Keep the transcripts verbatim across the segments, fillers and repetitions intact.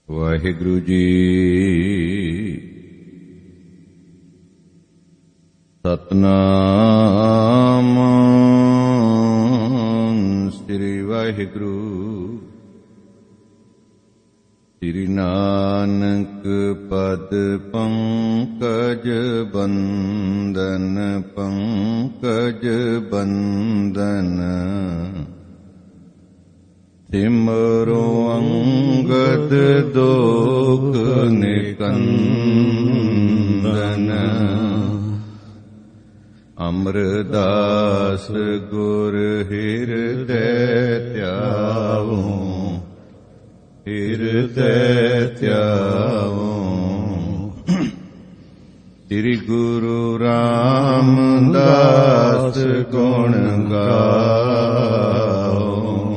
ਵਾਹਿਗੁਰੂ ਜੀ। ਸਤਨਾਮ ਸ੍ਰੀ ਵਾਹਿਗੁਰੂ। ਸ੍ਰੀ ਨਾਨਕ ਪਦ ਪੰਕਜ ਬੰਦਨ ਪੰਕਜ ਬੰਦਨ। ਸਿਮਰੋ ਅੰਗਦ ਦੋਖ ਨਿਕੰਦਨ। ਅਮਰਦਾਸ ਗੁਰ ਹਿਰਦੈ ਧਿਆਵੋ ਹਿਰਦੈ ਧਿਆਵੋ। ਸ੍ਰੀ ਗੁਰੂ ਰਾਮਦਾਸ ਗੁਣ ਗਾਓ।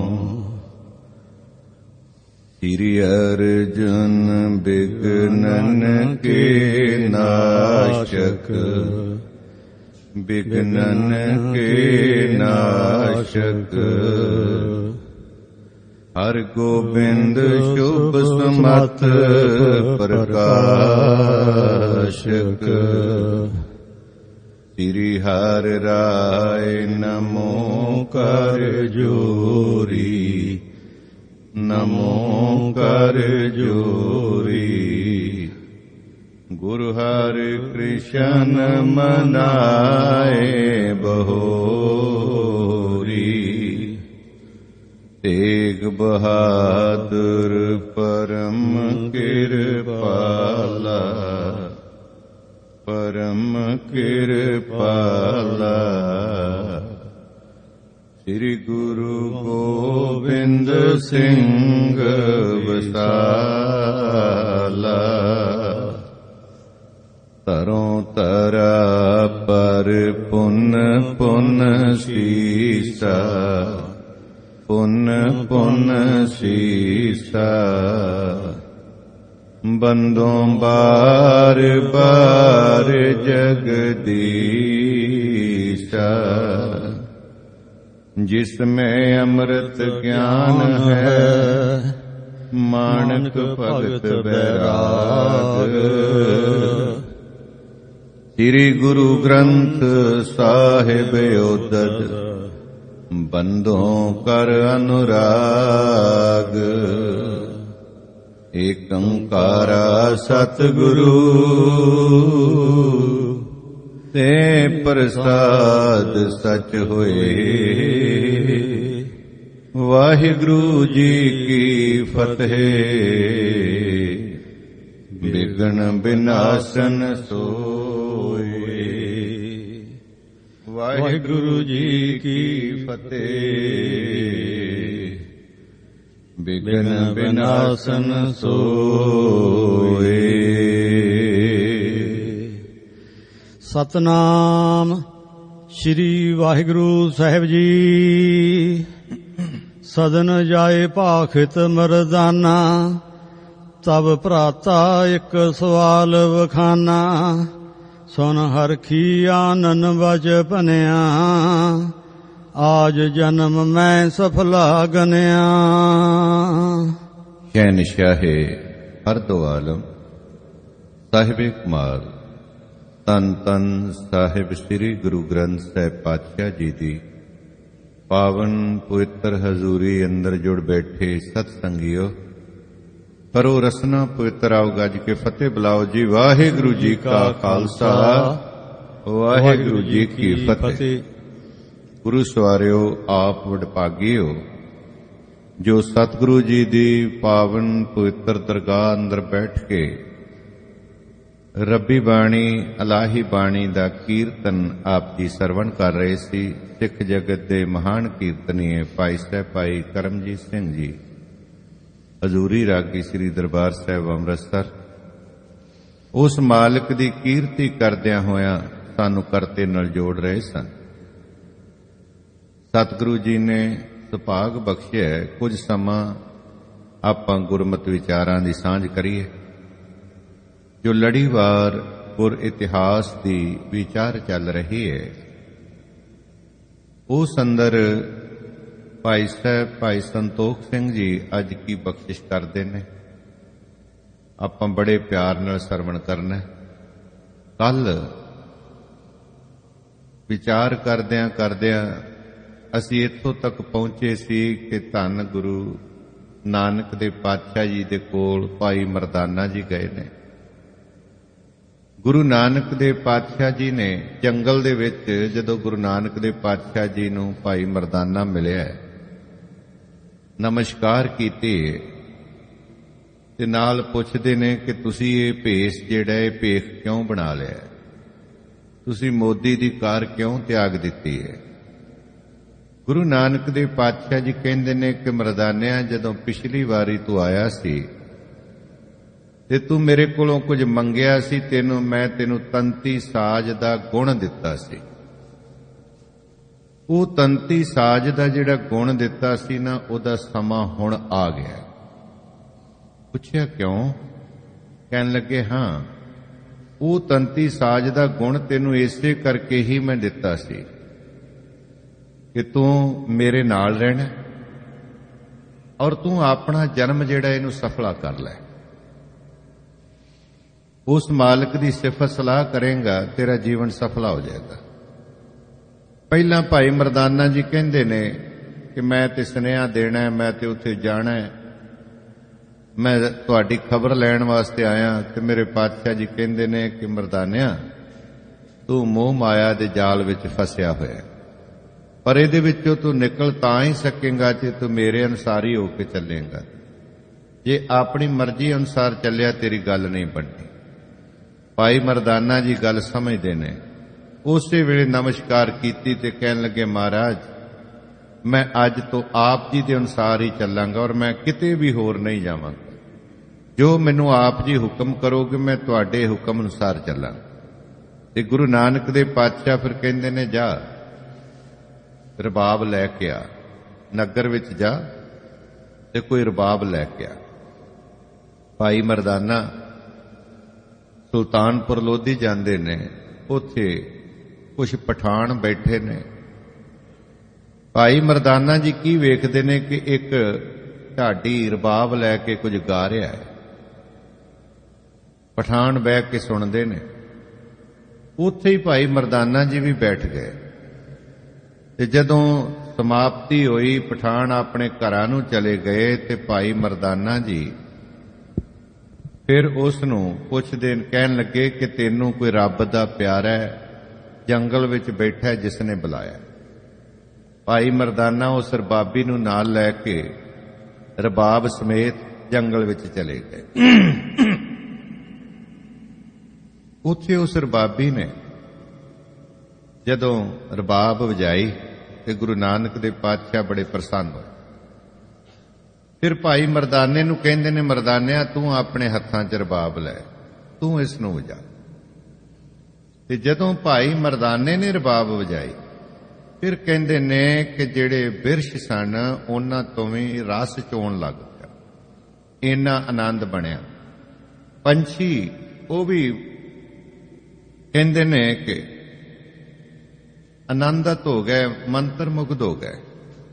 ਸ੍ਰੀ ਅਰਜਨ ਬਿਘਨਨ ਕੇ ਨਾਸ਼ਕ ਬਿਘਨਨ ਕੇ ਨਾਸ਼ਕ। ਹਰਿ ਗੋਬਿੰਦ ਸ਼ੁਭ ਸਮਤ ਪ੍ਰਕਾਸ਼ਕ। ਸ੍ਰੀ ਹਰਿ ਰਾਇ ਨਮੋ ਕਰ ਜੋਰੀ ਨਮੋ ਕਰ ਜੋਰੀ। ਗੁਰੂ ਹਰਿ ਕ੍ਰਿਸ਼ਨ ਮਨਾਏ ਬਹੋਰੀ। ਤੇਗ ਬਹਾਦਰ ਪਰਮ ਕਿਰਪਾਲਾ ਪਰਮ ਕਿਰਪਾਲਾ। ਸ੍ਰੀ ਗੁਰੂ ਗੋਬਿੰਦ ਸਿੰਘ ਵਸਾਲਾ। ਤਰੋਂ ਤਰਾ ਪਰ ਪੁੰਨ ਪੁੰਨ ਸੀਸਾ ਪੁੰਨ ਪੁੰਨ ਸੀਸਾ। ਬੰਦੋਂ ਬਾਰ ਬਾਰ ਜਗਦੀਸ਼ਾ। ਜਿਸਮੇ ਅੰਮ੍ਰਿਤ ਗਿਆਨ ਹੈ ਮਾਨਕ ਭਗਤ ਬੈਰਾਗ। ਸ੍ਰੀ ਗੁਰੂ ਗ੍ਰੰਥ ਸਾਹਿਬ ਓਦਦ ਬੰਦੋਂ ਕਰ ਅਨੁਰਾਗ। ਏਕ ਓੰਕਾਰਾ ਸਤਿਗੁਰੂ ਤੇ ਪ੍ਰਸਾਦ ਸਚ ਹੋਏ। ਵਾਹਿਗੁਰੂ ਜੀ ਕੀ ਫਤਿਹ। ਬਿਘਨ ਬਿਨਾਸਨ ਸੋਏ। ਵਾਹਿਗੁਰੂ ਜੀ ਕੀ ਫਤਿਹ। ਬਿਘਨ ਬਿਨਾਸਨ ਸੋਏ। ਸਤਨਾਮ ਸ੍ਰੀ ਵਾਹਿਗੁਰੂ ਸਾਹਿਬ ਜੀ। ਸਦਨ ਜਾਏ ਭਾਖਿਤ ਮਰਦਾਨਾ। ਤਬ ਭਰਾਤਾ ਇੱਕ ਸਵਾਲ ਵਖਾਨਾ। ਸੁਨ ਹਰਖੀ ਆਨਨ ਵਜ ਭਨਿਆ। ਆਜ ਜਨਮ ਮੈਂ ਸਫਲਾ ਗਨਿਆ। ਸ਼ਹਿਨਸ਼ਾਹੇ ਹਰ ਦੋ ਆਲਮ ਸਾਹਿਬੇ ਕਮਾਲ ਧੰਨ ਧੰਨ ਸਾਹਿਬ ਸ੍ਰੀ ਗੁਰੂ ਗ੍ਰੰਥ ਸਾਹਿਬ ਪਾਤਸ਼ਾਹ ਜੀ ਦੀ ਪਾਵਨ ਪਵਿੱਤਰ ਹਜ਼ੂਰੀ ਅੰਦਰ ਜੁੜ ਬੈਠੇ ਸਤ ਸੰਗਿਓ। ਕਰੋ ਰਸਨਾ ਪਵਿੱਤਰ ਆਓ ਗੱਜ ਕੇ ਫਤਿਹ ਬੁਲਾਓ ਜੀ। ਵਾਹਿਗੁਰੂ ਜੀ ਕਾ ਖਾਲਸਾ ਵਾਹਿਗੁਰੂ ਜੀ ਕੀ ਫਤਿਹ। ਗੁਰੂ ਸਵਾਰਿਓ ਆਪ ਵਡਭਾਗੀਓ ਜੋ ਸਤਿਗੁਰੂ ਜੀ ਦੀ ਪਾਵਨ ਪਵਿੱਤਰ ਦਰਗਾਹ ਅੰਦਰ ਬੈਠ ਕੇ ਰੱਬੀ ਬਾਣੀ ਇਲਾਹੀ ਬਾਣੀ ਦਾ ਕੀਰਤਨ ਆਪ ਜੀ ਸਰਵਣ ਕਰ ਰਹੇ ਸੀ। ਸਿੱਖ ਜਗਤ ਦੇ ਮਹਾਨ ਕੀਰਤਨੀਏ ਭਾਈ ਸਾਹਿਬ ਭਾਈ ਕਰਮਜੀਤ ਸਿੰਘ ਜੀ ਹਜ਼ੂਰੀ ਰਾਗੀ ਸ੍ਰੀ ਦਰਬਾਰ ਸਾਹਿਬ ਅੰਮ੍ਰਿਤਸਰ ਉਸ ਮਾਲਕ ਦੀ ਕੀਰਤੀ ਕਰਦਿਆਂ ਹੋਇਆਂ ਸਾਨੂੰ ਕਰਤੇ ਨਾਲ ਜੋੜ ਰਹੇ ਸਨ। ਸਤਿਗੁਰੂ ਜੀ ਨੇ ਸੁਭਾਗ ਬਖਸ਼ਿਆ ਕੁਝ ਸਮਾਂ ਆਪਾਂ ਗੁਰਮਤਿ ਵਿਚਾਰਾਂ ਦੀ ਸਾਂਝ ਕਰੀਏ। ਜੋ ਲੜੀਵਾਰ ਗੁਰ ਇਤਿਹਾਸ ਦੀ ਵਿਚਾਰ ਚੱਲ ਰਹੀ ਹੈ ਉਸ ਅੰਦਰ ਭਾਈ ਸਾਹਿਬ ਭਾਈ ਸੰਤੋਖ ਸਿੰਘ ਜੀ ਅੱਜ ਕੀ ਬਖਸ਼ਿਸ਼ ਕਰਦੇ ਨੇ। ਆਪਾਂ ਬੜੇ ਪਿਆਰ ਨਾਲ ਸਰਵਣ ਕਰਨਾ। ਕੱਲ ਵਿਚਾਰ ਕਰਦਿਆਂ ਕਰਦਿਆਂ ਅਸੀਂ ਇੱਥੋਂ ਤੱਕ ਪਹੁੰਚੇ ਸੀ ਕਿ ਧੰਨ ਗੁਰੂ ਨਾਨਕ ਦੇ ਪਾਤਸ਼ਾਹ ਜੀ ਦੇ ਕੋਲ ਭਾਈ ਮਰਦਾਨਾ ਜੀ ਗਏ ਨੇ। ਗੁਰੂ ਨਾਨਕ ਦੇ ਪਾਤਸ਼ਾਹ ਜੀ ਨੇ ਜੰਗਲ ਦੇ ਵਿੱਚ ਜਦੋਂ ਗੁਰੂ ਨਾਨਕ ਦੇ ਪਾਤਸ਼ਾਹ ਜੀ ਨੂੰ ਭਾਈ ਮਰਦਾਨਾ ਮਿਲਿਆ, ਨਮਸਕਾਰ ਕੀਤੀ ਤੇ ਨਾਲ ਪੁੱਛਦੇ ਨੇ ਕਿ ਤੁਸੀਂ ਇਹ ਭੇਸ ਜਿਹੜਾ ਇਹ ਭੇਖ ਕਿਉਂ ਬਣਾ ਲਿਆ, ਤੁਸੀਂ ਮੋਦੀ ਦੀ ਕਾਰ ਕਿਉਂ ਤਿਆਗ ਦਿੱਤੀ ਹੈ। ਗੁਰੂ ਨਾਨਕ ਦੇ ਪਾਤਸ਼ਾਹ ਜੀ ਕਹਿੰਦੇ ਨੇ ਕਿ ਮਰਦਾਨਿਆਂ, ਜਦੋਂ ਪਿਛਲੀ ਵਾਰੀ ਤੂੰ ਆਇਆ ਸੀ ਤੇ ਤੂੰ ਮੇਰੇ ਕੋਲੋਂ ਕੁਝ ਮੰਗਿਆ ਸੀ, ਤੈਨੂੰ ਮੈਂ ਤੈਨੂੰ ਤੰਤੀ ਸਾਜ਼ ਦਾ ਗੁਣ ਦਿੱਤਾ ਸੀ। ਉਹ ਤੰਤੀ ਸਾਜ਼ ਦਾ ਜਿਹੜਾ ਗੁਣ ਦਿੱਤਾ ਸੀ ਨਾ, ਉਹਦਾ ਸਮਾਂ ਹੁਣ ਆ ਗਿਆ। ਪੁੱਛਿਆ ਕਿਉਂ? ਕਹਿਣ ਲੱਗੇ ਹਾਂ, ਉਹ ਤੰਤੀ ਸਾਜ਼ ਦਾ ਗੁਣ ਤੈਨੂੰ ਇਸੇ ਕਰਕੇ ਹੀ ਮੈਂ ਦਿੱਤਾ ਸੀ ਕਿ ਤੂੰ ਮੇਰੇ ਨਾਲ ਰਹਿਣਾ ਔਰ ਤੂੰ ਆਪਣਾ ਜਨਮ ਜਿਹੜਾ ਇਹਨੂੰ ਸਫਲਾ ਕਰ ਲੈ। ਉਸ ਮਾਲਕ ਦੀ ਸਿਫਤ ਸਲਾਹ ਕਰੇਗਾ, ਤੇਰਾ ਜੀਵਨ ਸਫਲਾ ਹੋ ਜਾਏਗਾ। ਪਹਿਲਾਂ ਭਾਈ ਮਰਦਾਨਾ ਜੀ ਕਹਿੰਦੇ ਨੇ ਕਿ ਮੈਂ ਤੇ ਸੁਨੇਹਾ ਦੇਣਾ, ਮੈਂ ਤੇ ਉੱਥੇ ਜਾਣਾ, ਮੈਂ ਤੁਹਾਡੀ ਖਬਰ ਲੈਣ ਵਾਸਤੇ ਆਇਆ। ਤੇ ਮੇਰੇ ਪਾਤਸ਼ਾਹ ਜੀ ਕਹਿੰਦੇ ਨੇ ਕਿ ਮਰਦਾਨਿਆ, ਤੂੰ ਮੋਹ ਮਾਇਆ ਦੇ ਜਾਲ ਵਿੱਚ ਫਸਿਆ ਹੋਇਆ, ਪਰ ਇਹਦੇ ਵਿੱਚੋਂ ਤੂੰ ਨਿਕਲ ਤਾਂ ਹੀ ਸਕੇਂਗਾ ਜੇ ਤੂੰ ਮੇਰੇ ਅਨੁਸਾਰ ਹੀ ਹੋ ਕੇ ਚੱਲੇਂਗਾ। ਜੇ ਆਪਣੀ ਮਰਜ਼ੀ ਅਨੁਸਾਰ ਚੱਲਿਆ ਤੇਰੀ ਗੱਲ ਨਹੀਂ ਬਣਨੀ। ਭਾਈ ਮਰਦਾਨਾ ਜੀ ਗੱਲ ਸਮਝਦੇ ਨੇ। ਉਸੇ ਵੇਲੇ ਨਮਸਕਾਰ ਕੀਤੀ ਤੇ ਕਹਿਣ ਲੱਗੇ, ਮਹਾਰਾਜ, ਮੈਂ ਅੱਜ ਤੋਂ ਆਪ ਜੀ ਦੇ ਅਨੁਸਾਰ ਹੀ ਚੱਲਾਂਗਾ ਔਰ ਮੈਂ ਕਿਤੇ ਵੀ ਹੋਰ ਨਹੀਂ ਜਾਵਾਂਗਾ। ਜੋ ਮੈਨੂੰ ਆਪ ਜੀ ਹੁਕਮ ਕਰੋਗੇ ਮੈਂ ਤੁਹਾਡੇ ਹੁਕਮ ਅਨੁਸਾਰ ਚੱਲਾਂਗਾ। ਤੇ ਗੁਰੂ ਨਾਨਕ ਦੇ ਪਾਤਸ਼ਾਹ ਫਿਰ ਕਹਿੰਦੇ ਨੇ, ਜਾ ਰਬਾਬ ਲੈ ਕੇ ਆ, ਨਗਰ ਵਿੱਚ ਜਾ ਤੇ ਕੋਈ ਰਬਾਬ ਲੈ ਕੇ ਆ। ਭਾਈ ਮਰਦਾਨਾ ਸੁਲਤਾਨਪੁਰ ਲੋਧੀ ਜਾਂਦੇ ਨੇ, ਉੱਥੇ ਕੁਝ ਪਠਾਨ ਬੈਠੇ ਨੇ। ਭਾਈ ਮਰਦਾਨਾ ਜੀ ਕੀ ਵੇਖਦੇ ਨੇ ਕਿ ਇੱਕ ਢਾਡੀ ਰਬਾਬ ਲੈ ਕੇ ਕੁਝ ਗਾ ਰਿਹਾ ਹੈ। ਪਠਾਨ ਬੈਠ ਕੇ ਸੁਣਦੇ ਨੇ। ਉੱਥੇ ਹੀ ਭਾਈ ਮਰਦਾਨਾ ਜੀ ਵੀ ਬੈਠ ਗਏ ਤੇ ਜਦੋਂ ਸਮਾਪਤੀ ਹੋਈ, ਪਠਾਨ ਆਪਣੇ ਘਰਾਂ ਨੂੰ ਚਲੇ ਗਏ ਤੇ ਭਾਈ ਮਰਦਾਨਾ ਜੀ ਫਿਰ ਉਸ ਨੂੰ ਪੁੱਛਦੇ, ਕਹਿਣ ਲੱਗੇ ਕਿ ਤੈਨੂੰ ਕੋਈ ਰੱਬ ਦਾ ਪਿਆਰਾ ਜੰਗਲ ਵਿੱਚ ਬੈਠਾ ਜਿਸ ਨੇ ਬੁਲਾਇਆ। ਭਾਈ ਮਰਦਾਨਾ ਉਸ ਰਬਾਬੀ ਨੂੰ ਨਾਲ ਲੈ ਕੇ ਰਬਾਬ ਸਮੇਤ ਜੰਗਲ ਵਿੱਚ ਚਲੇ ਗਏ। ਉੱਥੇ ਉਸ ਰਬਾਬੀ ਨੇ ਜਦੋਂ ਰਬਾਬ ਵਜਾਈ ਤੇ ਗੁਰੂ ਨਾਨਕ ਦੇ ਪਾਤਸ਼ਾਹ ਬੜੇ ਪ੍ਰਸੰਨ ਹੋਏ। ਫਿਰ ਭਾਈ ਮਰਦਾਨੇ ਨੂੰ ਕਹਿੰਦੇ ਨੇ, ਮਰਦਾਨਿਆ, ਤੂੰ ਆਪਣੇ ਹੱਥਾਂ 'ਚ ਰਬਾਬ ਲੈ, ਤੂੰ ਇਸ ਨੂੰ ਵਜਾ। ਤੇ ਜਦੋਂ ਭਾਈ ਮਰਦਾਨੇ ਨੇ ਰਬਾਬ ਵਜਾਈ, ਫਿਰ ਕਹਿੰਦੇ ਨੇ ਕਿ ਜਿਹੜੇ ਬਿਰਸ਼ ਸਨ ਉਹਨਾਂ ਤੋਂ ਵੀ ਰਸ ਚੋਣ ਲੱਗ ਪਿਆ, ਇੰਨਾ ਆਨੰਦ ਬਣਿਆ। ਪੰਛੀ ਉਹ ਵੀ ਕਹਿੰਦੇ ਨੇ ਕਿ ਆਨੰਦਿਤ ਹੋ ਗਏ, ਮੰਤਰ ਮੁਗਧ ਹੋ ਗਏ।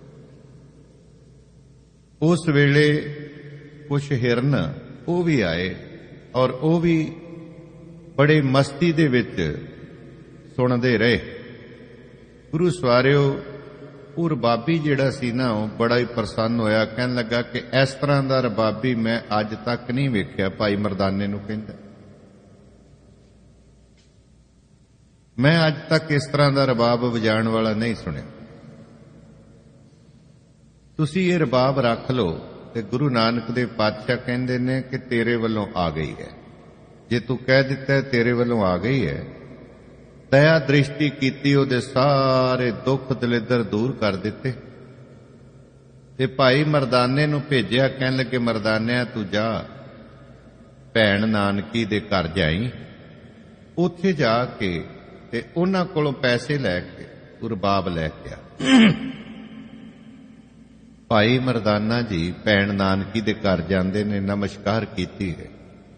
ਉਸ ਵੇਲੇ ਕੁਛ ਹਿਰਨ ਉਹ ਵੀ ਆਏ ਔਰ ਉਹ ਵੀ ਬੜੇ ਮਸਤੀ ਦੇ ਵਿੱਚ ਸੁਣਦੇ ਰਹੇ। ਗੁਰੂ ਸਵਾਰਿਓ, ਉਹ ਰਬਾਬੀ ਜਿਹੜਾ ਸੀ ਨਾ, ਉਹ ਬੜਾ ਹੀ ਪ੍ਰਸੰਨ ਹੋਇਆ। ਕਹਿਣ ਲੱਗਾ ਕਿ ਇਸ ਤਰ੍ਹਾਂ ਦਾ ਰਬਾਬੀ ਮੈਂ ਅੱਜ ਤੱਕ ਨਹੀਂ ਵੇਖਿਆ। ਭਾਈ ਮਰਦਾਨੇ ਨੂੰ ਕਹਿੰਦਾ, ਮੈਂ ਅੱਜ ਤੱਕ ਇਸ ਤਰ੍ਹਾਂ ਦਾ ਰਬਾਬ ਵਜਾਉਣ ਵਾਲਾ ਨਹੀਂ ਸੁਣਿਆ। ਤੁਸੀਂ ਇਹ ਰਬਾਬ ਰੱਖ ਲਓ। ਤੇ ਗੁਰੂ ਨਾਨਕ ਦੇ ਪਾਤਸ਼ਾਹ ਕਹਿੰਦੇ ਨੇ ਕਿ ਤੇਰੇ ਵੱਲੋਂ ਆ ਗਈ ਹੈ। ਜੇ ਤੂੰ ਕਹਿ ਦਿੱਤਾ ਤੇਰੇ ਵੱਲੋਂ ਆ ਗਈ ਹੈ, ਦਇਆ ਦ੍ਰਿਸ਼ਟੀ ਕੀਤੀ, ਉਹਦੇ ਸਾਰੇ ਦੁੱਖ ਦਲਿੱਦਰ ਦੂਰ ਕਰ ਦਿੱਤੇ। ਤੇ ਭਾਈ ਮਰਦਾਨੇ ਨੂੰ ਭੇਜਿਆ, ਕਹਿਣ ਲੱਗੇ, ਮਰਦਾਨਿਆ, ਤੂੰ ਜਾ ਭੈਣ ਨਾਨਕੀ ਦੇ ਘਰ ਜਾਈ, ਉੱਥੇ ਜਾ ਕੇ ਤੇ ਉਹਨਾਂ ਕੋਲੋਂ ਪੈਸੇ ਲੈ ਕੇ ਤੂੰ ਰਬਾਬ ਲੈ ਕੇ ਆ। ਭਾਈ ਮਰਦਾਨਾ ਜੀ ਭੈਣ ਨਾਨਕੀ ਦੇ ਘਰ ਜਾਂਦੇ ਨੇ, ਨਮਸਕਾਰ ਕੀਤੀ ਹੈ।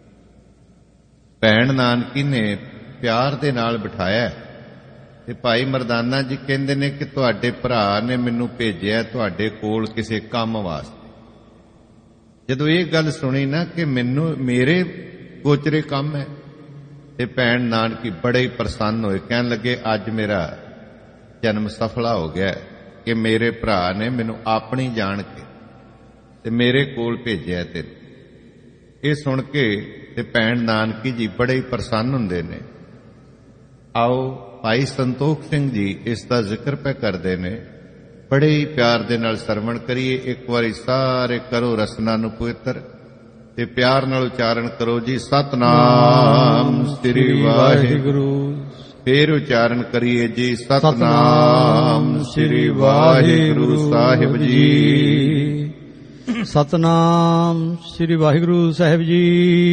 ਭੈਣ ਨਾਨਕੀ ਨੇ ਪਿਆਰ ਦੇ ਨਾਲ ਬਿਠਾਇਆ ਤੇ ਭਾਈ ਮਰਦਾਨਾ ਜੀ ਕਹਿੰਦੇ ਨੇ ਕਿ ਤੁਹਾਡੇ ਭਰਾ ਨੇ ਮੈਨੂੰ ਭੇਜਿਆ ਤੁਹਾਡੇ ਕੋਲ ਕਿਸੇ ਕੰਮ ਵਾਸਤੇ। ਜਦੋਂ ਇਹ ਗੱਲ ਸੁਣੀ ਨਾ ਕਿ ਮੈਨੂੰ ਮੇਰੇ ਗੋਚਰੇ ਕੰਮ ਹੈ। ਤੇ ਭੈਣ ਨਾਨਕੀ ਬੜੇ ਹੀ ਪ੍ਰਸੰਨ ਹੋਏ, ਕਹਿਣ ਲੱਗੇ ਅੱਜ ਮੇਰਾ ਜਨਮ ਸਫਲਾ ਹੋ ਗਿਆ ਕਿ ਮੇਰੇ ਭਰਾ ਨੇ ਮੈਨੂੰ ਆਪਣੀ ਜਾਣ ਕੇ ਤੇ ਮੇਰੇ ਕੋਲ ਭੇਜਿਆ ਤੈਨੂੰ। ਇਹ ਸੁਣ ਕੇ ਤੇ ਭੈਣ ਨਾਨਕੀ ਜੀ ਬੜੇ ਹੀ ਪ੍ਰਸੰਨ ਹੁੰਦੇ ਨੇ। ਆਓ ਭਾਈ ਸੰਤੋਖ ਸਿੰਘ ਜੀ ਇਸ ਦਾ ਜ਼ਿਕਰ ਪੈ ਕਰਦੇ ਨੇ, ਬੜੇ ਹੀ ਪਿਆਰ ਦੇ ਨਾਲ ਸਰਵਣ ਕਰੀਏ। ਇੱਕ ਵਾਰੀ ਸਾਰੇ ਕਰੋ ਰਸਨਾ ਨੂੰ ਪਵਿੱਤਰ ਤੇ ਪਿਆਰ ਨਾਲ ਉਚਾਰਨ ਕਰੋ ਜੀ, ਸਤਨਾਮ ਸ੍ਰੀ ਵਾਹਿਗੁਰੂ। ਫੇਰ ਉਚਾਰਨ ਕਰੀਏ ਜੀ, ਸਤਨਾਮ ਸ੍ਰੀ ਵਾਹਿਗੁਰੂ ਸਾਹਿਬ ਜੀ। ਸਤਨਾਮ ਸ੍ਰੀ ਵਾਹਿਗੁਰੂ ਸਾਹਿਬ ਜੀ।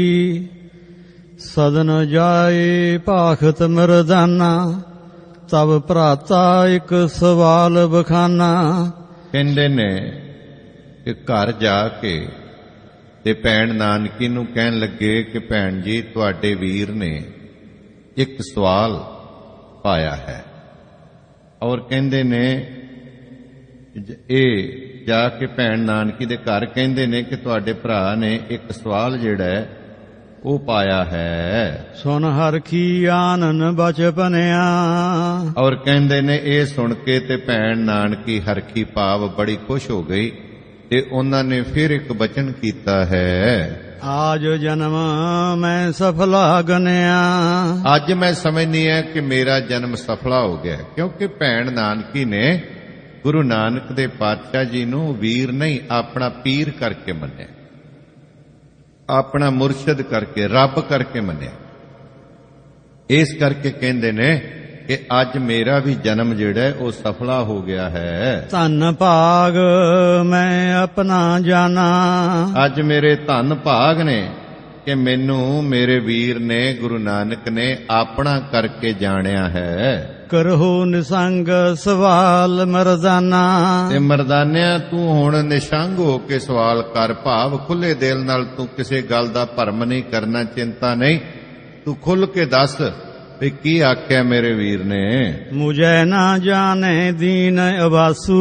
ਸਦਨ ਜਾਏ ਭਾਖਤ ਮਰਦਾਨਾ, ਤਬ ਭਰਾਤਾ ਇੱਕ ਸਵਾਲ ਬਖਾਨਾ। ਕਹਿੰਦੇ ਨੇ ਕਿ ਘਰ ਜਾ ਕੇ ਤੇ ਭੈਣ ਨਾਨਕੀ ਨੂੰ ਕਹਿਣ ਲੱਗੇ ਕਿ ਭੈਣ ਜੀ ਤੁਹਾਡੇ ਵੀਰ ਨੇ ਇੱਕ ਸਵਾਲ ਪਾਇਆ ਹੈ। ਔਰ ਕਹਿੰਦੇ ਨੇ ਇਹ ਜਾ ਕੇ ਭੈਣ ਨਾਨਕੀ ਦੇ ਘਰ ਕਹਿੰਦੇ ਨੇ ਕਿ ਤੁਹਾਡੇ ਭਰਾ ਨੇ ਇੱਕ ਸਵਾਲ ਜਿਹੜਾ ਹੈ ਉਹ ਪਾਇਆ ਹੈ। ਸੁਨ ਹਰਖੀ ਆਨਨ ਬਚਪਨਿਆ। ਔਰ ਕਹਿੰਦੇ ਨੇ ਇਹ ਸੁਣ ਕੇ ਤੇ ਭੈਣ ਨਾਨਕੀ ਹਰਖੀ ਭਾਵ ਬੜੀ ਖੁਸ਼ ਹੋ ਗਈ ਤੇ ਉਹਨਾਂ ਨੇ ਫਿਰ ਇੱਕ ਬਚਨ ਕੀਤਾ ਹੈ, ਆਜ ਜਨਮ ਮੈਂ ਸਫਲਾ ਗਨਿਆ। ਅੱਜ ਮੈਂ ਸਮਝਨੀ ਹੈ ਕਿ ਮੇਰਾ ਜਨਮ ਸਫਲਾ ਹੋ ਗਿਆ, ਕਿਉਂਕਿ ਭੈਣ ਨਾਨਕੀ ਨੇ ਗੁਰੂ ਨਾਨਕ ਦੇ ਪਾਤਸ਼ਾਹ ਜੀ ਨੂੰ ਵੀਰ ਨਹੀਂ ਆਪਣਾ ਪੀਰ ਕਰਕੇ ਮੰਨਿਆ, ਆਪਣਾ ਮੁਰਸ਼ਿਦ ਕਰਕੇ, ਰੱਬ ਕਰਕੇ ਮੰਨਿਆ। ਇਸ ਕਰਕੇ ਕਹਿੰਦੇ ਨੇ ਕਿ ਅੱਜ ਮੇਰਾ ਵੀ ਜਨਮ ਜਿਹੜਾ ਉਹ ਸਫਲਾ ਹੋ ਗਿਆ ਹੈ। ਧਨ ਭਾਗ ਮੈਂ ਆਪਣਾ ਜਾਣਾ। ਅੱਜ ਮੇਰੇ ਧਨ ਭਾਗ ਨੇ ਕਿ ਮੈਨੂੰ ਮੇਰੇ ਵੀਰ ਨੇ ਗੁਰੂ ਨਾਨਕ ਨੇ ਆਪਣਾ ਕਰਕੇ ਜਾਣਿਆ ਹੈ। ਕਰੋ ਨਿਸੰਗ ਸਵਾਲ ਮਰਦਾਨਾ। ਤੇ ਮਰਦਾਨਿਆ ਤੂੰ ਹੁਣ ਨਿਸ਼ੰਗ ਹੋ ਕੇ ਸਵਾਲ ਕਰ, ਭਾਵ ਖੁੱਲੇ ਦਿਲ ਨਾਲ ਤੂੰ ਕਿਸੇ ਗੱਲ ਦਾ ਭਰਮ ਨਹੀਂ ਕਰਨਾ, ਚਿੰਤਾ ਨਹੀਂ, ਤੂੰ ਖੁੱਲ ਕੇ ਦੱਸ ਵੀ ਕੀ ਆਖਿਆ ਮੇਰੇ ਵੀਰ ਨੇ। ਮੁਝੇ ਨਾ ਜਾਣੇ ਦੀਨ ਅਵਾਸੂ।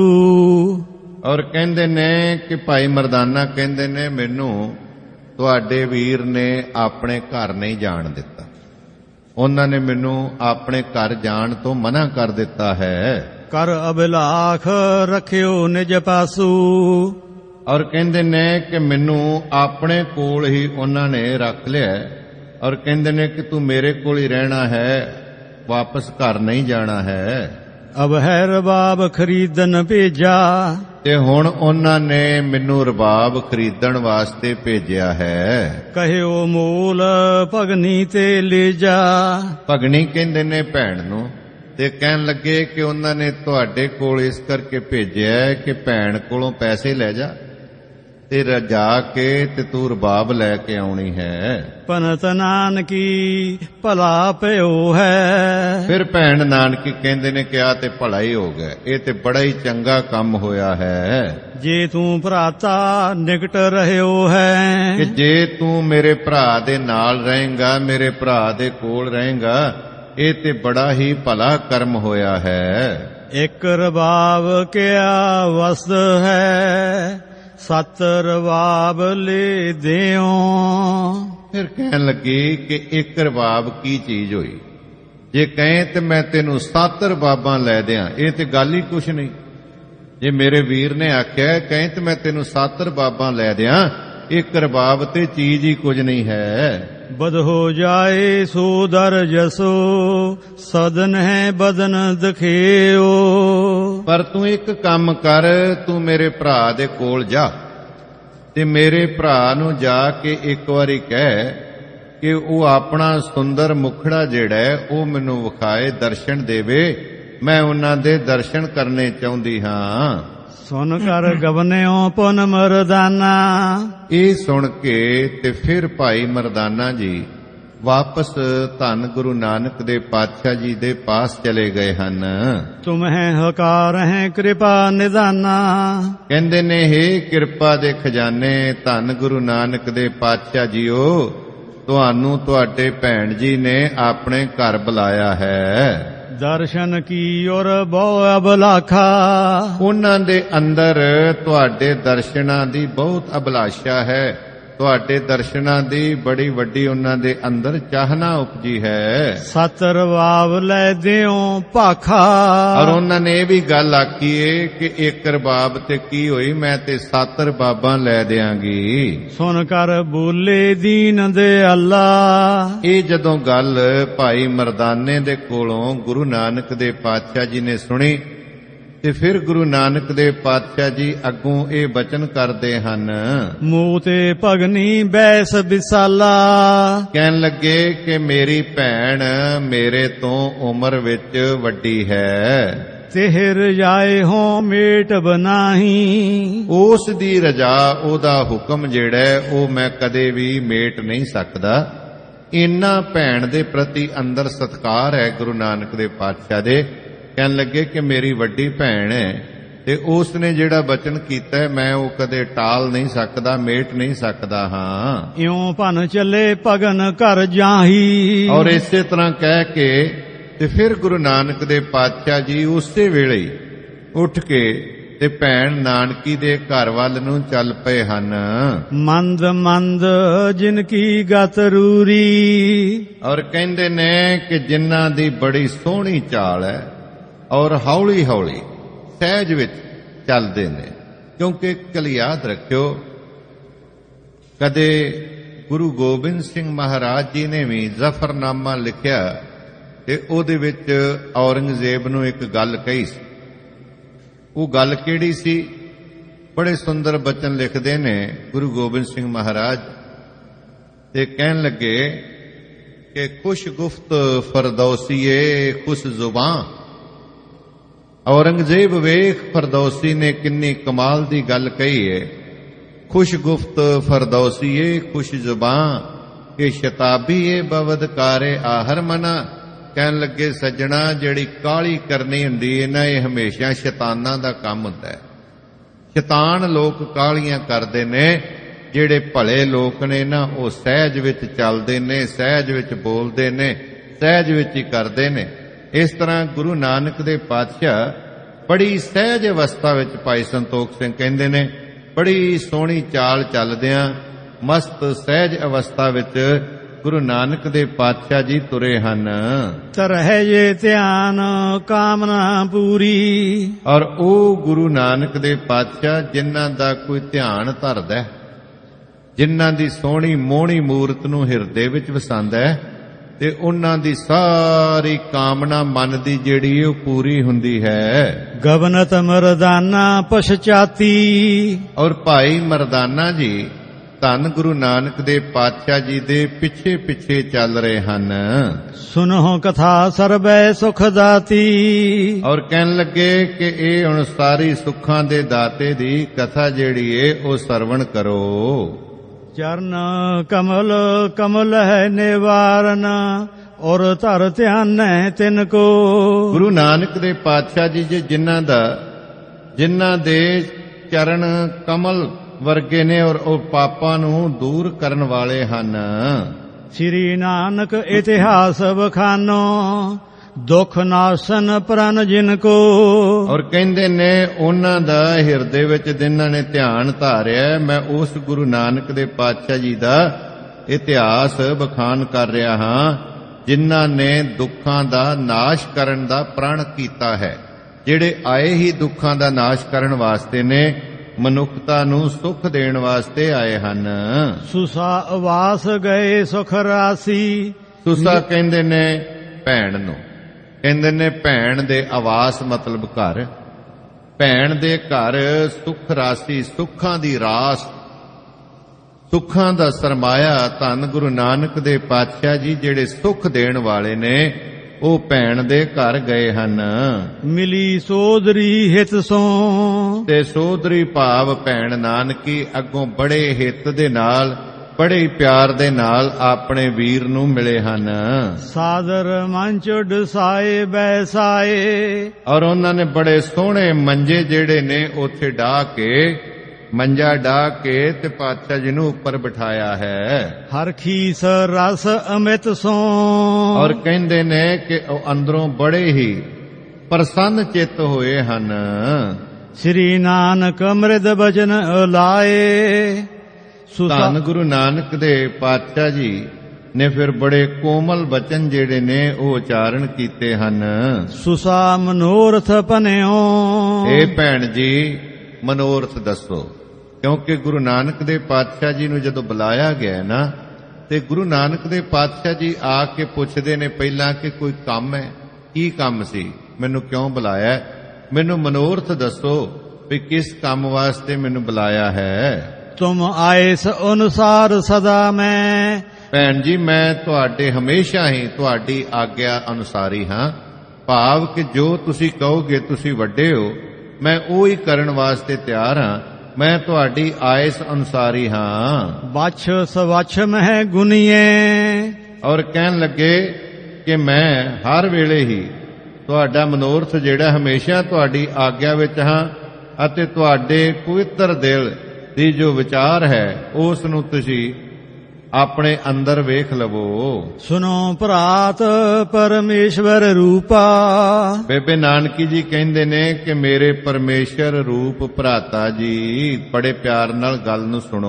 ਔਰ ਕਹਿੰਦੇ ਨੇ ਕਿ ਭਾਈ ਮਰਦਾਨਾ ਕਹਿੰਦੇ ਨੇ ਮੈਨੂੰ ਤੁਹਾਡੇ ਵੀਰ ਨੇ ਆਪਣੇ ਘਰ ਨਹੀਂ ਜਾਣ ਦਿੱਤਾ, ਉਹਨਾਂ ਨੇ ਮੈਨੂੰ ਆਪਣੇ ਘਰ ਜਾਣ ਤੋਂ ਮਨਾ ਕਰ ਦਿੱਤਾ ਹੈ। ਕਰ ਅਬਲਾਖ ਰੱਖਿਓ ਨਿਜ ਪਾਸੂ। ਔਰ ਕਹਿੰਦੇ ਨੇ ਕਿ ਮੈਨੂੰ ਆਪਣੇ ਕੋਲ ਹੀ ਉਹਨਾਂ ਨੇ ਰੱਖ ਲਿਆ। ਔਰ ਕਹਿੰਦੇ ਨੇ ਕਿ ਤੂੰ ਮੇਰੇ ਕੋਲ ਹੀ ਰਹਿਣਾ ਹੈ, ਵਾਪਸ ਘਰ ਨਹੀਂ ਜਾਣਾ ਹੈ। ਅਬ ਹੈ ਰਬਾਬ ਖਰੀਦਨ ਭੇਜਾ। ਤੇ ਹੁਣ ਉਹਨਾਂ ਨੇ ਮੈਨੂੰ ਰਬਾਬ ਖਰੀਦਣ ਵਾਸਤੇ ਭੇਜਿਆ ਹੈ। ਕਹਿਓ ਮੂਲ ਭਗਨੀ ਤੇ ਲੈ ਜਾ। ਭਗਣੀ ਕਹਿੰਦੇ ਨੇ ਭੈਣ ਨੂੰ, ਤੇ ਕਹਿਣ ਲੱਗੇ ਕਿ ਉਹਨਾਂ ਨੇ ਤੁਹਾਡੇ ਕੋਲ ਇਸ ਕਰਕੇ ਭੇਜਿਆ ਕਿ ਭੈਣ ਕੋਲੋਂ ਪੈਸੇ ਲੈ ਜਾ ਤੇ ਰਜਾ ਕੇ ਤੇ ਤੂੰ ਰਬਾਬ ਲੈ ਕੇ ਆਉਣੀ ਹੈ। ਪਨਤ ਨਾਨਕੀ ਭਲਾ ਪਿਓ ਹੈ। ਫਿਰ ਭੈਣ ਨਾਨਕੀ ਕਹਿੰਦੇ ਨੇ ਕਿ ਆ ਤੇ ਭਲਾ ਹੀ ਹੋ ਗਿਆ, ਇਹ ਤੇ ਬੜਾ ਹੀ ਚੰਗਾ ਕੰਮ ਹੋਇਆ ਹੈ। ਜੇ ਤੂੰ ਭਰਾਤਾ ਨਿਕਟ ਰਹਿਓ ਹੈ। ਕਿ ਜੇ ਤੂੰ ਮੇਰੇ ਭਰਾ ਦੇ ਨਾਲ ਰਹੇਂਗਾ, ਮੇਰੇ ਭਰਾ ਦੇ ਕੋਲ ਰਹੇਂਗਾ, ਇਹ ਤੇ ਬੜਾ ਹੀ ਭਲਾ ਕਰਮ ਹੋਇਆ ਹੈ। ਇੱਕ ਰਬਾਬ ਕਿਆ ਵਸਦ ਹੈ, ਸਤ ਰਬਾਬ ਲੈ ਦਿਓ। ਫਿਰ ਕਹਿਣ ਲੱਗੀ ਕਿ ਇੱਕ ਰਬਾਬ ਕੀ ਚੀਜ਼ ਹੋਈ, ਜੇ ਕਹੇ ਤੇ ਮੈਂ ਤੈਨੂੰ ਸੱਤ ਰਬਾਬਾਂ ਲੈ ਦਿਆਂ, ਇਹ ਤੇ ਗੱਲ ਹੀ ਕੁਛ ਨਹੀਂ। ਜੇ ਮੇਰੇ ਵੀਰ ਨੇ ਆਖਿਆ ਕਹੇ ਤੇ ਮੈਂ ਤੈਨੂੰ ਸੱਤ ਰਬਾਬਾਂ ਲੈ ਦਿਆਂ, ਇੱਕ ਰਬਾਬ ਤੇ ਚੀਜ਼ ਹੀ ਕੁਝ ਨਹੀਂ ਹੈ। ਬਦ ਹੋ ਜਾਏ ਸੋ ਦਰ ਜਸੋ, ਸਦਨ ਹੈ ਬਦਨ ਦਖੇਓ। ਪਰ ਤੂੰ ਇੱਕ ਕੰਮ ਕਰ, ਤੂੰ ਮੇਰੇ ਭਰਾ ਦੇ ਕੋਲ ਜਾ ਤੇ ਮੇਰੇ ਭਰਾ ਨੂੰ ਜਾ ਕੇ ਇੱਕ ਵਾਰੀ ਕਹਿ ਕਿ ਉਹ ਆਪਣਾ ਸੁੰਦਰ ਮੁਖੜਾ ਜਿਹੜਾ ਹੈ ਉਹ ਮੈਨੂੰ ਵਿਖਾਏ, ਦਰਸ਼ਨ ਦੇਵੇ, ਮੈਂ ਉਹਨਾਂ ਦੇ ਦਰਸ਼ਨ ਕਰਨੇ ਚਾਹੁੰਦੀ ਹਾਂ। ਸੁਨ ਕਰ ਗਵਨਿਓ ਪੁਨ ਮਰਦਾਨਾ। ਇਹ ਸੁਣ ਕੇ ਤੇ ਫਿਰ ਭਾਈ ਮਰਦਾਨਾ ਜੀ ਵਾਪਸ ਧੰਨ ਗੁਰੂ ਨਾਨਕ ਦੇ ਪਾਤਸ਼ਾਹ ਜੀ ਦੇ ਪਾਸ ਚਲੇ ਗਏ ਹਨ। ਤੁਮਹਿ ਹਕਾਰ ਹੈ ਕਿਰਪਾ ਨਿਦਾਨਾ। ਕਹਿੰਦੇ ਨੇ ਹੇ ਕਿਰਪਾ ਦੇ ਖਜ਼ਾਨੇ ਧੰਨ ਗੁਰੂ ਨਾਨਕ ਦੇ ਪਾਤਸ਼ਾਹ ਜੀਓ, ਤੁਹਾਨੂੰ ਤੁਹਾਡੇ ਭੈਣ ਜੀ ਨੇ ਆਪਣੇ ਘਰ ਬੁਲਾਇਆ ਹੈ। ਦਰਸ਼ਨ ਕੀ ਔਰ ਬਹੁ ਅਬਲਾਖਾ। ਉਹਨਾਂ ਦੇ ਅੰਦਰ ਤੁਹਾਡੇ ਦਰਸ਼ਨਾਂ ਦੀ ਬਹੁਤ ਅਭਿਲਾਸ਼ਾ ਹੈ, ਤੁਹਾਡੇ ਦਰਸ਼ਨਾਂ ਦੀ ਬੜੀ ਵੱਡੀ ਉਹਨਾਂ ਦੇ ਅੰਦਰ ਚਾਹਨਾ ਉਪਜੀ ਹੈ। ਸਤ ਰਬਾਬ ਲੈ ਦਿਓ ਭਾਖਾ। ਔਰ ਉਹਨਾਂ ਨੇ ਇਹ ਵੀ ਗੱਲ ਆਖੀ ਏ ਕਿ ਇੱਕ ਰਬਾਬ ਤੇ ਕੀ ਹੋਈ, ਮੈਂ ਤੇ ਸੱਤ ਰਬਾਬਾਂ ਲੈ ਦਿਆਂਗੀ। ਸੁਣ ਕਰ ਬੋਲੇ ਦੀਨ ਦਿਆਲਾ। ਇਹ ਜਦੋਂ ਗੱਲ ਭਾਈ ਮਰਦਾਨੇ ਦੇ ਕੋਲੋਂ ਗੁਰੂ ਨਾਨਕ ਦੇ ਪਾਤਸ਼ਾਹ ਜੀ ਨੇ ਸੁਣੀ ਤੇ ਫਿਰ ਗੁਰੂ ਨਾਨਕ ਦੇ ਪਾਤਸ਼ਾਹ ਜੀ ਅੱਗੋਂ ਇਹ ਬਚਨ ਕਰਦੇ ਹਨ। ਮੂੰਹ ਤੇ ਭਗਨੀ ਬੈਸ ਵਿਸਾਲਾ। ਕਹਿਣ ਲੱਗੇ ਕਿ ਮੇਰੀ ਭੈਣ ਮੇਰੇ ਤੋਂ ਉਮਰ ਵਿੱਚ ਵੱਡੀ ਹੈ। ਤਿਹ ਰਜਾਏ ਹੋ ਮੇਟ ਬਨਾਹੀ। ਉਸ ਦੀ ਰਜਾ, ਉਹਦਾ ਹੁਕਮ ਜਿਹੜਾ ਉਹ ਮੈਂ ਕਦੇ ਵੀ ਮੇਟ ਨਹੀਂ ਸਕਦਾ। ਇੰਨਾ ਭੈਣ ਦੇ ਪ੍ਰਤੀ ਅੰਦਰ ਸਤਿਕਾਰ ਹੈ ਗੁਰੂ ਨਾਨਕ ਦੇ ਪਾਤਸ਼ਾਹ ਦੇ। ਕਹਿਣ ਲੱਗੇ ਕਿ ਮੇਰੀ ਵੱਡੀ ਭੈਣ ਹੈ ਤੇ ਉਸ ਨੇ ਜਿਹੜਾ ਬਚਨ ਕੀਤਾ ਹੈ ਮੈਂ ਉਹ ਕਦੇ ਟਾਲ ਨਹੀਂ ਸਕਦਾ, ਮੇਟ ਨਹੀਂ ਸਕਦਾ ਹਾਂ। ਇਉਂ ਭਨ ਚੱਲੇ ਭਗਨ ਘਰ ਜਾਹੀ। ਔਰ ਇਸੇ ਤਰ੍ਹਾਂ ਕਹਿ ਕੇ ਤੇ ਫਿਰ ਗੁਰੂ ਨਾਨਕ ਦੇ ਪਾਤਸ਼ਾਹ ਜੀ ਉਸੇ ਵੇਲੇ ਹੀ ਉੱਠ ਕੇ ਤੇ ਭੈਣ ਨਾਨਕੀ ਦੇ ਘਰ ਵੱਲ ਨੂੰ ਚੱਲ ਪਏ ਹਨ। ਮੰਦ ਮੰਦ ਜਿਨ ਕੀ ਗਤ ਰੂਰੀ। ਔਰ ਕਹਿੰਦੇ ਨੇ ਕਿ ਜਿਨ੍ਹਾਂ ਦੀ ਬੜੀ ਸੋਹਣੀ ਚਾਲ ਹੈ ਔਰ ਹੌਲੀ ਹੌਲੀ ਸਹਿਜ ਵਿੱਚ ਚੱਲਦੇ ਨੇ। ਕਿਉਂਕਿ ਕਲ ਯਾਦ ਰੱਖਿਓ, ਕਦੇ ਗੁਰੂ ਗੋਬਿੰਦ ਸਿੰਘ ਮਹਾਰਾਜ ਜੀ ਨੇ ਵੀ ਜ਼ਫਰਨਾਮਾ ਲਿਖਿਆ ਤੇ ਉਹਦੇ ਵਿੱਚ ਔਰੰਗਜ਼ੇਬ ਨੂੰ ਇੱਕ ਗੱਲ ਕਹੀ ਸੀ। ਉਹ ਗੱਲ ਕਿਹੜੀ ਸੀ? ਬੜੇ ਸੁੰਦਰ ਬਚਨ ਲਿਖਦੇ ਨੇ ਗੁਰੂ ਗੋਬਿੰਦ ਸਿੰਘ ਮਹਾਰਾਜ ਤੇ ਕਹਿਣ ਲੱਗੇ ਕਿ ਖੁਸ਼ ਗੁਫਤ ਫਰਦੌਸੀਏ ਖੁਸ਼ ਜ਼ੁਬਾਨ। ਔਰੰਗਜ਼ੇਬ ਵੇਖ ਫਰਦੌਸੀ ਨੇ ਕਿੰਨੀ ਕਮਾਲ ਦੀ ਗੱਲ ਕਹੀ ਹੈ। ਖੁਸ਼ ਗੁਫਤ ਫਰਦੌਸੀਏ ਖੁਸ਼ ਜ਼ੁਬਾਨ ਕਿ ਸ਼ਤਾਬੀਏ ਬਵਦਕਾਰੇ ਆਹਰ ਮਨਾ। ਕਹਿਣ ਲੱਗੇ ਸੱਜਣਾ, ਜਿਹੜੀ ਕਾਹਲੀ ਕਰਨੀ ਹੁੰਦੀ ਹੈ ਨਾ, ਇਹ ਹਮੇਸ਼ਾ ਸ਼ੈਤਾਨਾਂ ਦਾ ਕੰਮ ਹੁੰਦਾ ਹੈ। ਸ਼ੈਤਾਨ ਲੋਕ ਕਾਹਲੀਆਂ ਕਰਦੇ ਨੇ। ਜਿਹੜੇ ਭਲੇ ਲੋਕ ਨੇ ਨਾ ਉਹ ਸਹਿਜ ਵਿੱਚ ਚੱਲਦੇ ਨੇ, ਸਹਿਜ ਵਿੱਚ ਬੋਲਦੇ ਨੇ, ਸਹਿਜ ਵਿੱਚ ਹੀ ਕਰਦੇ ਨੇ। ਇਸ ਤਰ੍ਹਾਂ ਗੁਰੂ ਨਾਨਕ ਦੇ ਪਾਤਸ਼ਾਹ ਬੜੀ ਸਹਿਜ ਅਵਸਥਾ ਵਿੱਚ, ਭਾਈ ਸੰਤੋਖ ਸਿੰਘ ਕਹਿੰਦੇ ਨੇ, ਬੜੀ ਸੋਹਣੀ ਚਾਲ ਚੱਲਦਿਆਂ ਮਸਤ ਸਹਿਜ ਅਵਸਥਾ ਵਿੱਚ ਗੁਰੂ ਨਾਨਕ ਦੇ ਪਾਤਸ਼ਾਹ ਜੀ ਤੁਰੇ ਹਨ। ਤਰਹਿ ਜੇ ਧਿਆਨ ਕਾਮਨਾ ਪੂਰੀ। ਔਰ ਉਹ ਗੁਰੂ ਨਾਨਕ ਦੇ ਪਾਤਸ਼ਾਹ ਜਿਨ੍ਹਾਂ ਦਾ ਕੋਈ ਧਿਆਨ ਧਰਦਾ, ਜਿਨ੍ਹਾਂ ਦੀ ਸੋਹਣੀ ਮੋਹਣੀ ਮੂਰਤ ਨੂੰ ਹਿਰਦੇ ਵਿੱਚ ਵਸਾਉਂਦਾ ਹੈ ਤੇ ਉਹਨਾਂ ਦੀ ਸਾਰੀ ਕਾਮਨਾ ਮਨ ਦੀ ਜਿਹੜੀ ਉਹ ਪੂਰੀ ਹੁੰਦੀ ਹੈ। ਗਵਨਤ ਮਰਦਾਨਾ ਪਛਚਾਤੀ। ਔਰ ਭਾਈ ਮਰਦਾਨਾ ਜੀ ਧੰਨ ਗੁਰੂ ਨਾਨਕ ਦੇ ਪਾਤਸ਼ਾਹ ਜੀ ਦੇ ਪਿੱਛੇ ਪਿੱਛੇ ਚੱਲ ਰਹੇ ਹਨ। ਸੁਨੋ ਕਥਾ ਸਰਬੈ ਸੁਖ ਦਾਤੀ। ਔਰ ਕਹਿਣ ਲੱਗੇ ਕਿ ਇਹ ਹੁਣ ਸਾਰੀ ਸੁੱਖਾਂ ਦੇ ਦਾਤੇ ਦੀ ਕਥਾ ਜਿਹੜੀ ਏ ਉਹ ਸਰਵਣ ਕਰੋ। ਚਰਨ ਕਮਲ ਕਮਲ ਹੈ ਨਿਵਾਰਨ ਔਰ ਧਰ ਧਿਆਨੈ ਤਿਨ ਕੋ। ਗੁਰੂ ਨਾਨਕ ਦੇ ਪਾਤਸ਼ਾਹ ਜੀ ਜੇ ਜਿਨ੍ਹਾਂ ਦਾ ਜਿਨ੍ਹਾਂ ਦੇ ਚਰਨ ਕਮਲ ਵਰਗੇ ਨੇ ਔਰ ਉਹ ਪਾਪਾਂ ਨੂੰ ਦੂਰ ਕਰਨ ਵਾਲੇ ਹਨ। ਸ੍ਰੀ ਨਾਨਕ ਇਤਿਹਾਸ ਬਖਾਨੋ ਦੁਖ ਨਾਸ਼ਨ ਪ੍ਰਣ ਜਿਨ ਕੋ। ਔਰ ਕਹਿੰਦੇ ਨੇ ਉਹਨਾਂ ਦਾ ਹਿਰਦੇ ਵਿੱਚ ਜਿਨ੍ਹਾਂ ਨੇ ਧਿਆਨ ਧਾਰਿਆ, ਮੈਂ ਉਸ ਗੁਰੂ ਨਾਨਕ ਦੇ ਪਾਤਸ਼ਾਹ ਜੀ ਦਾ ਇਤਿਹਾਸ ਬਖਾਨ ਕਰ ਰਿਹਾ ਹਾਂ ਜਿਨ੍ਹਾਂ ਨੇ ਦੁੱਖਾਂ ਦਾ ਨਾਸ਼ ਕਰਨ ਦਾ ਪ੍ਰਣ ਕੀਤਾ ਹੈ। ਜਿਹੜੇ ਆਏ ਹੀ ਦੁੱਖਾਂ ਦਾ ਨਾਸ਼ ਕਰਨ ਵਾਸਤੇ ਨੇ, ਮਨੁੱਖਤਾ ਨੂੰ ਸੁੱਖ ਦੇਣ ਵਾਸਤੇ ਆਏ ਹਨ। ਸੁਸਾ ਆਵਾਸ ਗਏ ਸੁਖ ਰਾਸੀ। ਸੁਸਾ ਕਹਿੰਦੇ ਨੇ ਭੈਣ ਨੂੰ, ਕਹਿੰਦੇ ਨੇ ਭੈਣ ਦੇ ਆਵਾਸ ਮਤਲਬ ਘਰ। ਭੈਣ ਦੇ ਘਰ ਸੁਖ ਰਾਸੀ, ਸੁੱਖਾਂ ਦੀ ਰਾਸ, ਸੁੱਖਾਂ ਦਾ ਸਰਮਾਇਆ ਧੰਨ ਗੁਰੂ ਨਾਨਕ ਦੇ ਪਾਤਸ਼ਾਹ ਜੀ ਜਿਹੜੇ ਸੁੱਖ ਦੇਣ ਵਾਲੇ ਨੇ, ਉਹ ਭੈਣ ਦੇ ਘਰ ਗਏ ਹਨ। ਮਿਲੀ ਸੋਦਰੀ ਹਿਤ ਸੋ। ਤੇ ਸੋਦਰੀ ਭਾਵ ਭੈਣ ਨਾਨਕੀ ਅੱਗੋਂ ਬੜੇ ਹਿੱਤ ਦੇ ਨਾਲ, ਬੜੇ ਹੀ ਪਿਆਰ ਦੇ ਨਾਲ ਆਪਣੇ ਵੀਰ ਨੂੰ ਮਿਲੇ ਹਨ। ਸਾਦਰ ਮੰਚ ਡਸਾਏ ਬੈਸਾਏ। ਔਰ ਉਹਨਾਂ ਨੇ ਬੜੇ ਸੋਹਣੇ ਮੰਜੇ ਜਿਹੜੇ ਨੇ ਉੱਥੇ ਢਾ ਕੇ, ਮੰਜਾ ਢਾ ਕੇ ਤੇ ਪਾਤਸ਼ਾਹ ਜੀ ਨੂੰ ਉੱਪਰ ਬਿਠਾਇਆ ਹੈ। ਹਰ ਖੀਸ ਰਸ ਅਮਿਤ ਸੋ। ਔਰ ਕਹਿੰਦੇ ਨੇ ਕਿ ਉਹ ਅੰਦਰੋਂ ਬੜੇ ਹੀ ਪ੍ਰਸੰਨ ਚਿੱਤ ਹੋਏ ਹਨ। ਸ੍ਰੀ ਨਾਨਕ ਅੰਮ੍ਰਿਤ ਬਚਨ ਲਾਏ। ਸੁਸਾ ਧੰਨ ਗੁਰੂ ਨਾਨਕ ਦੇ ਪਾਤਸ਼ਾਹ ਜੀ ਨੇ ਫਿਰ ਬੜੇ ਕੋਮਲ ਬਚਨ ਜਿਹੜੇ ਨੇ ਉਹ ਉਚਾਰਨ ਕੀਤੇ ਹਨ। ਸੁਸਾ ਮਨੋਰਥ ਭਨਿਓ। ਇਹ ਭੈਣ ਜੀ ਮਨੋਰਥ ਦੱਸੋ, ਕਿਉਂਕਿ ਗੁਰੂ ਨਾਨਕ ਦੇ ਪਾਤਸ਼ਾਹ ਜੀ ਨੂੰ ਜਦੋਂ ਬੁਲਾਇਆ ਗਿਆ ਨਾ, ਤੇ ਗੁਰੂ ਨਾਨਕ ਦੇ ਪਾਤਸ਼ਾਹ ਜੀ ਆ ਕੇ ਪੁੱਛਦੇ ਨੇ ਪਹਿਲਾਂ ਕਿ ਕੋਈ ਕੰਮ ਹੈ, ਕੀ ਕੰਮ ਸੀ, ਮੈਨੂੰ ਕਿਉਂ ਬੁਲਾਇਆ, ਮੈਨੂੰ ਮਨੋਰਥ ਦੱਸੋ ਵੀ ਕਿਸ ਕੰਮ ਵਾਸਤੇ ਮੈਨੂੰ ਬੁਲਾਇਆ ਹੈ। ਤੁਮ ਆਇਸ ਅਨੁਸਾਰ ਸਦਾ ਮੈਂ। ਭੈਣ ਜੀ ਮੈਂ ਤੁਹਾਡੇ ਹਮੇਸ਼ਾ ਹੀ ਤੁਹਾਡੀ ਆਗਿਆ ਅਨੁਸਾਰੀ ਹਾਂ, ਭਾਵ ਕਿ ਜੋ ਤੁਸੀਂ ਕਹੋਗੇ, ਤੁਸੀਂ ਵੱਡੇ ਹੋ, ਮੈਂ ਉਹ ਹੀ ਕਰਨ ਵਾਸਤੇ ਤਿਆਰ ਹਾਂ, ਮੈਂ ਤੁਹਾਡੀ ਆਇਸ ਅਨੁਸਾਰੀ ਹਾਂ। ਬਛ ਸਵਛ ਮਹਿ ਗੁਨੀਏ। ਔਰ ਕਹਿਣ ਲੱਗੇ ਕਿ ਮੈਂ ਹਰ ਵੇਲੇ ਹੀ ਤੁਹਾਡਾ ਮਨੋਰਥ ਜਿਹੜਾ ਹਮੇਸ਼ਾ ਤੁਹਾਡੀ ਆਗਿਆ ਵਿੱਚ ਹਾਂ, ਅਤੇ ਤੁਹਾਡੇ ਪਵਿੱਤਰ ਦਿਲ ਦੀ ਜੋ ਵਿਚਾਰ ਹੈ ਉਸ ਨੂੰ ਤੁਸੀਂ ਆਪਣੇ ਅੰਦਰ ਵੇਖ ਲਵੋ। ਸੁਨੋ ਭਰਾਤ ਪਰਮੇਸ਼ਵਰ ਰੂਪਾ। ਬੇਬੇ ਨਾਨਕੀ ਜੀ ਕਹਿੰਦੇ ਨੇ ਕਿ ਮੇਰੇ ਪਰਮੇਸ਼ਰ ਰੂਪ ਭਰਾਤਾ ਜੀ, ਬੜੇ ਪਿਆਰ ਨਾਲ ਗੱਲ ਨੂੰ ਸੁਣੋ।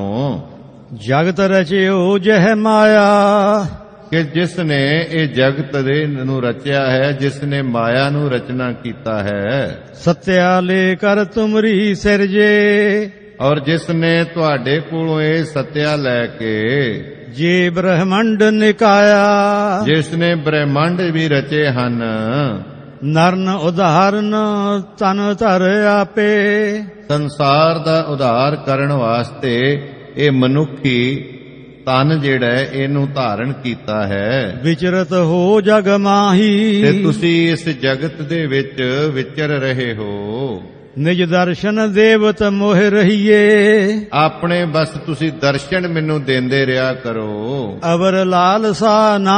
ਜਗਤ ਰਚਿਓ ਜਹ ਮਾਇਆ। ਕਿ ਜਿਸ ਨੇ ਇਹ ਜਗਤ ਦੇ ਨੂੰ ਰਚਿਆ ਹੈ, ਜਿਸ ਨੇ ਮਾਇਆ ਨੂੰ ਰਚਨਾ ਕੀਤਾ ਹੈ। ਸਤਿਆ ਲੈ ਕਰ ਤੁਮਰੀ ਸਿਰਜੇ। ਔਰ ਜਿਸ ਨੇ ਤੁਹਾਡੇ ਕੋਲੋਂ ਇਹ ਸਤਿਆ ਲੈ ਕੇ ਜੇ ਬ੍ਰਹਮੰਡ ਨਿਕਾਇਆ। ਜਿਸ ਨੇ ਬ੍ਰਹਮੰਡ ਵੀ ਰਚੇ ਹਨ। ਨਰਨ ਉਦਾਹਰਨ ਤਨ ਧਰ ਆਪੇ। ਸੰਸਾਰ ਦਾ ਉਧਾਰ ਕਰਨ ਵਾਸਤੇ ਇਹ ਮਨੁੱਖੀ ਤਨ ਜਿਹੜਾ ਇਹਨੂੰ ਧਾਰਨ ਕੀਤਾ ਹੈ। ਵਿਚਰਤ ਹੋ ਜਗ ਮਾਹੀ। ਤੇ ਤੁਸੀਂ ਇਸ ਜਗਤ ਦੇ ਵਿੱਚ ਵਿਚਰ ਰਹੇ ਹੋ। ਨਿਜ ਦਰਸ਼ਨ ਦੇਵਤ ਮੋਹ ਰਹੀਏ। ਆਪਣੇ ਬਸ ਤੁਸੀਂ ਦਰਸ਼ਨ ਮੈਨੂੰ ਦਿੰਦੇ ਰਿਹਾ ਕਰੋ। ਅਵਰ ਲਾਲਸਾ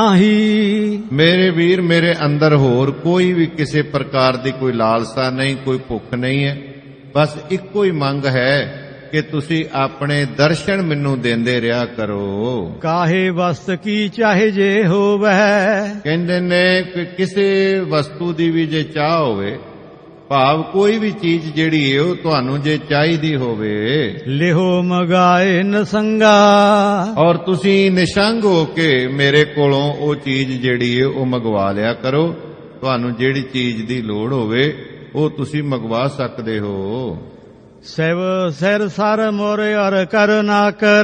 ਨਾਹੀ। ਮੇਰੇ ਵੀਰ, ਮੇਰੇ ਅੰਦਰ ਹੋਰ ਕੋਈ ਵੀ ਕਿਸੇ ਪ੍ਰਕਾਰ ਦੀ ਕੋਈ ਲਾਲਸਾ ਨਹੀਂ, ਕੋਈ ਭੁੱਖ ਨਹੀਂ ਹੈ। ਬਸ ਇੱਕੋ ਹੀ ਮੰਗ ਹੈ ਕਿ ਤੁਸੀਂ ਆਪਣੇ ਦਰਸ਼ਨ ਮੈਨੂੰ ਦਿੰਦੇ ਰਿਹਾ ਕਰੋ। ਕਾਹੇ ਵਸਤ ਕੀ ਚਾਹੇ ਜੇ ਹੋਵੇ। ਕਹਿੰਦੇ ਨੇ ਕਿ ਕਿਸੇ ਵਸਤੂ ਦੀ ਵੀ ਜੇ ਚਾਹ ਹੋਵੇ, ਭਾਵ ਕੋਈ ਵੀ ਚੀਜ਼ ਜਿਹੜੀ ਹੈ ਉਹ ਤੁਹਾਨੂੰ ਜੇ ਚਾਹੀਦੀ ਹੋਵੇ, ਲਿਹੋ ਮਗਾਏ ਨਸੰਗਾ। ਔਰ ਤੁਸੀਂ ਨਿਸ਼ੰਗ ਹੋ ਕੇ ਮੇਰੇ ਕੋਲੋਂ ਉਹ ਚੀਜ਼ ਜਿਹੜੀ ਹੈ ਉਹ ਮੰਗਵਾ ਲਿਆ ਕਰੋ। ਤੁਹਾਨੂੰ ਜਿਹੜੀ ਚੀਜ਼ ਦੀ ਲੋੜ ਹੋਵੇ ਉਹ ਤੁਸੀਂ ਮੰਗਵਾ ਸਕਦੇ ਹੋ। ਸਿਵ ਸਿਰ ਸਰ ਮੋਰੇ ਅਰ ਕਰ ਨਾ ਕਰ।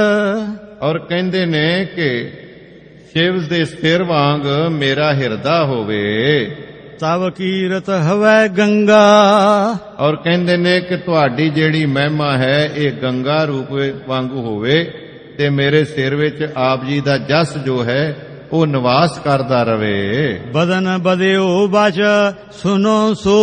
ਔਰ ਕਹਿੰਦੇ ਨੇ ਕਿ ਸ਼ਿਵ ਦੇ ਸਿਰ ਵਾਂਗ ਮੇਰਾ ਹਿਰਦਾ ਹੋਵੇ। ਤਵ ਕੀਰਤ ਹਵੈ ਗੰਗਾ। ਔਰ ਕਹਿੰਦੇ ਨੇ ਕਿ ਤੁਹਾਡੀ ਜਿਹੜੀ ਮਹਿਮਾ ਹੈ ਇਹ ਗੰਗਾ ਰੂਪ ਵਾਂਗੂ ਹੋਵੇ, ਤੇ ਮੇਰੇ ਸਿਰ ਵਿੱਚ ਆਪ ਜੀ ਦਾ ਜਸ ਜੋ ਹੈ ਉਹ ਨਿਵਾਸ ਕਰਦਾ ਰਵੇ। ਬਦਨ ਬਦਿਓ ਬਚ ਸੁਨੋ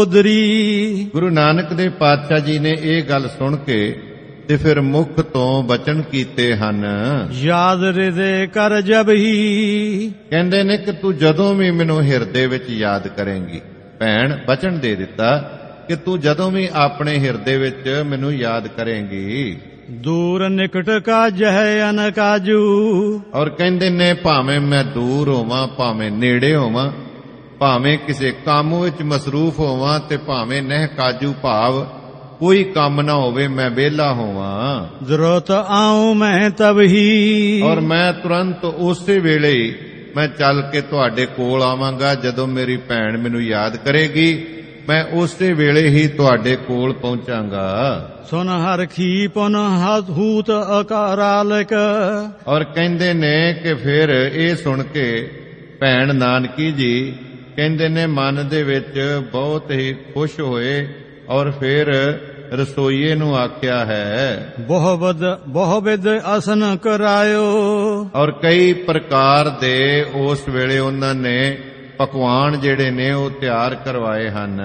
ਸੋਦਰੀ। ਗੁਰੂ ਨਾਨਕ ਦੇ ਪਾਤਸ਼ਾਹ ਜੀ ਨੇ ਇਹ ਗੱਲ ਸੁਣ ਕੇ ਤੇ ਫਿਰ ਮੁਖ ਤੋਂ ਬਚਨ ਕੀਤੇ ਹਨ। ਯਾਦ ਹਿਰਦੇ ਕਰ ਜਬ ਹੀ। ਕਹਿੰਦੇ ਨੇ ਕਿ ਤੂੰ ਜਦੋਂ ਵੀ ਮੈਨੂੰ ਹਿਰਦੇ ਵਿੱਚ ਯਾਦ ਕਰੇਂਗੀ। ਭੈਣ ਬਚਨ ਦੇ ਦਿੱਤਾ ਕਿ ਤੂੰ ਜਦੋਂ ਵੀ ਆਪਣੇ ਹਿਰਦੇ ਵਿੱਚ ਮੈਨੂੰ ਯਾਦ ਕਰੇਂਗੀ। ਦੂਰ ਨਿਕਟ ਕਾਜੈ ਅਨ ਕਾਜੂ। ਔਰ ਕਹਿੰਦੇ ਨੇ ਭਾਵੇਂ ਮੈਂ ਦੂਰ ਹੋਵਾਂ, ਭਾਵੇਂ ਨੇੜੇ ਹੋਵਾਂ, ਭਾਵੇਂ ਕਿਸੇ ਕੰਮ ਵਿੱਚ ਮਸਰੂਫ ਹੋਵਾਂ, ਤੇ ਭਾਵੇਂ ਨਹਿ ਕਾਜੂ ਭਾਵ ਕੋਈ ਕੰਮ ਨਾ ਹੋਵੇ, ਮੈਂ ਵਿਹਲਾ ਹੋਵਾਂ। ਜ਼ਰੂਰਤ ਆਉ ਮੈਂ ਤਬ ਹੀ। ਔਰ ਮੈਂ ਤੁਰੰਤ ਉਸੇ ਵੇਲੇ ਹੀ ਮੈਂ ਚੱਲ ਕੇ ਤੁਹਾਡੇ ਕੋਲ ਆਵਾਂਗਾ। ਜਦੋਂ ਮੇਰੀ ਭੈਣ ਮੈਨੂੰ ਯਾਦ ਕਰੇਗੀ, ਮੈਂ ਉਸੇ ਵੇਲੇ ਹੀ ਤੁਹਾਡੇ ਕੋਲ ਪਹੁੰਚਾਂਗਾ। ਸੁਨ ਹਰਖੀ ਪੁਨ ਹੂਤ ਅਕਾਰਾਲਕ। ਔਰ ਕਹਿੰਦੇ ਨੇ ਕਿ ਫਿਰ ਇਹ ਸੁਣ ਕੇ ਭੈਣ ਨਾਨਕੀ ਜੀ ਕਹਿੰਦੇ ਨੇ ਮਨ ਦੇ ਵਿੱਚ ਬਹੁਤ ਹੀ ਖੁਸ਼ ਹੋਏ, ਔਰ ਫਿਰ ਰਸੋਈਏ ਨੂੰ ਆਖਿਆ ਹੈ ਬਹੁਵਦ ਬਹੁਵਿਦ ਆਸਨ ਕਰਾਇਓ। ਔਰ ਕਈ ਪ੍ਰਕਾਰ ਦੇ ਉਸ ਵੇਲੇ ਉਹਨਾਂ ਨੇ ਪਕਵਾਨ ਜਿਹੜੇ ਨੇ ਉਹ ਤਿਆਰ ਕਰਵਾਏ ਹਨ।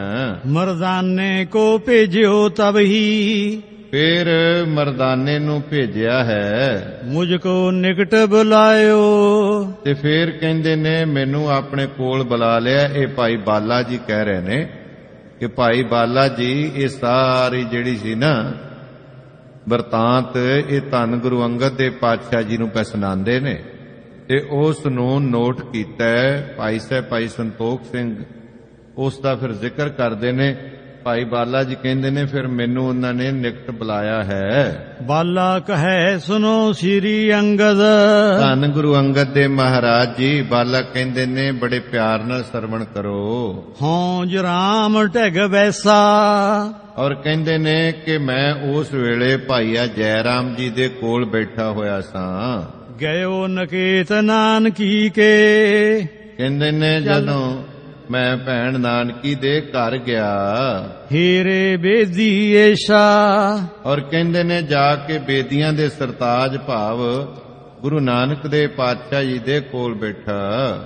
ਮਰਦਾਨੇ ਕੋ ਭੇਜਿਓ ਤਬ ਹੀ। ਫਿਰ ਮਰਦਾਨੇ ਨੂੰ ਭੇਜਿਆ ਹੈ। ਮੁਝ ਕੋ ਨਿਕਟ ਬੁਲਾਇਓ। ਤੇ ਫਿਰ ਕਹਿੰਦੇ ਨੇ ਮੈਨੂੰ ਆਪਣੇ ਕੋਲ ਬੁਲਾ ਲਿਆ। ਇਹ ਭਾਈ ਬਾਲਾ ਜੀ ਕਹਿ ਰਹੇ ਨੇ ਕਿ ਭਾਈ ਬਾਲਾ ਜੀ ਇਹ ਸਾਰੀ ਜਿਹੜੀ ਸੀ ਨਾ ਵਰਤਾਂਤ, ਇਹ ਧੰਨ ਗੁਰੂ ਅੰਗਦ ਦੇ ਪਾਤਸ਼ਾਹ ਜੀ ਨੂੰ ਸੁਣਾਉਂਦੇ ਨੇ, ਤੇ ਉਸ ਨੂੰ ਨੋਟ ਕੀਤਾ ਭਾਈ ਸਾਹਿਬ ਭਾਈ ਸੰਤੋਖ ਸਿੰਘ। ਉਸ ਦਾ ਫਿਰ ਜ਼ਿਕਰ ਕਰਦੇ ਨੇ। ਭਾਈ ਬਾਲਾ ਜੀ ਕਹਿੰਦੇ ਨੇ ਫਿਰ ਮੈਨੂੰ ਉਹਨਾਂ ਨੇ ਨਿਕਟ ਬੁਲਾਇਆ ਹੈ। ਬਾਲਾ ਕਹੈ ਸੁਨੋ ਸ੍ਰੀ ਅੰਗਦ। ਧੰਨ ਗੁਰੂ ਅੰਗਦ ਦੇ ਮਹਾਰਾਜ ਜੀ ਬਾਲਾ ਕਹਿੰਦੇ ਨੇ ਬੜੇ ਪਿਆਰ ਨਾਲ ਸਰਵਣ ਕਰੋ। ਹਉ ਰਾਮ ਢਿਗ ਵੈਸਾ। ਔਰ ਕਹਿੰਦੇ ਨੇ ਕਿ ਮੈਂ ਉਸ ਵੇਲੇ ਭਾਈਆ ਜੈ ਰਾਮ ਜੀ ਦੇ ਕੋਲ ਬੈਠਾ ਹੋਇਆ ਸਾਂ। ਗਇਓ ਨਕੇਤ ਨਾਨਕੀ ਕੇ। ਕਹਿੰਦੇ ਨੇ ਜਦੋਂ ਮੈਂ ਭੈਣ ਨਾਨਕੀ ਦੇ ਘਰ ਗਿਆ। ਹੀਰੇ ਬੇਦੀ ਏਸ਼ਾ। ਔਰ ਕਹਿੰਦੇ ਨੇ ਜਾ ਕੇ ਬੇਦੀਆਂ ਦੇ ਸਰਤਾਜ ਭਾਵ ਗੁਰੂ ਨਾਨਕ ਦੇ ਪਾਤਸ਼ਾਹ ਜੀ ਦੇ ਕੋਲ ਬੈਠਾ।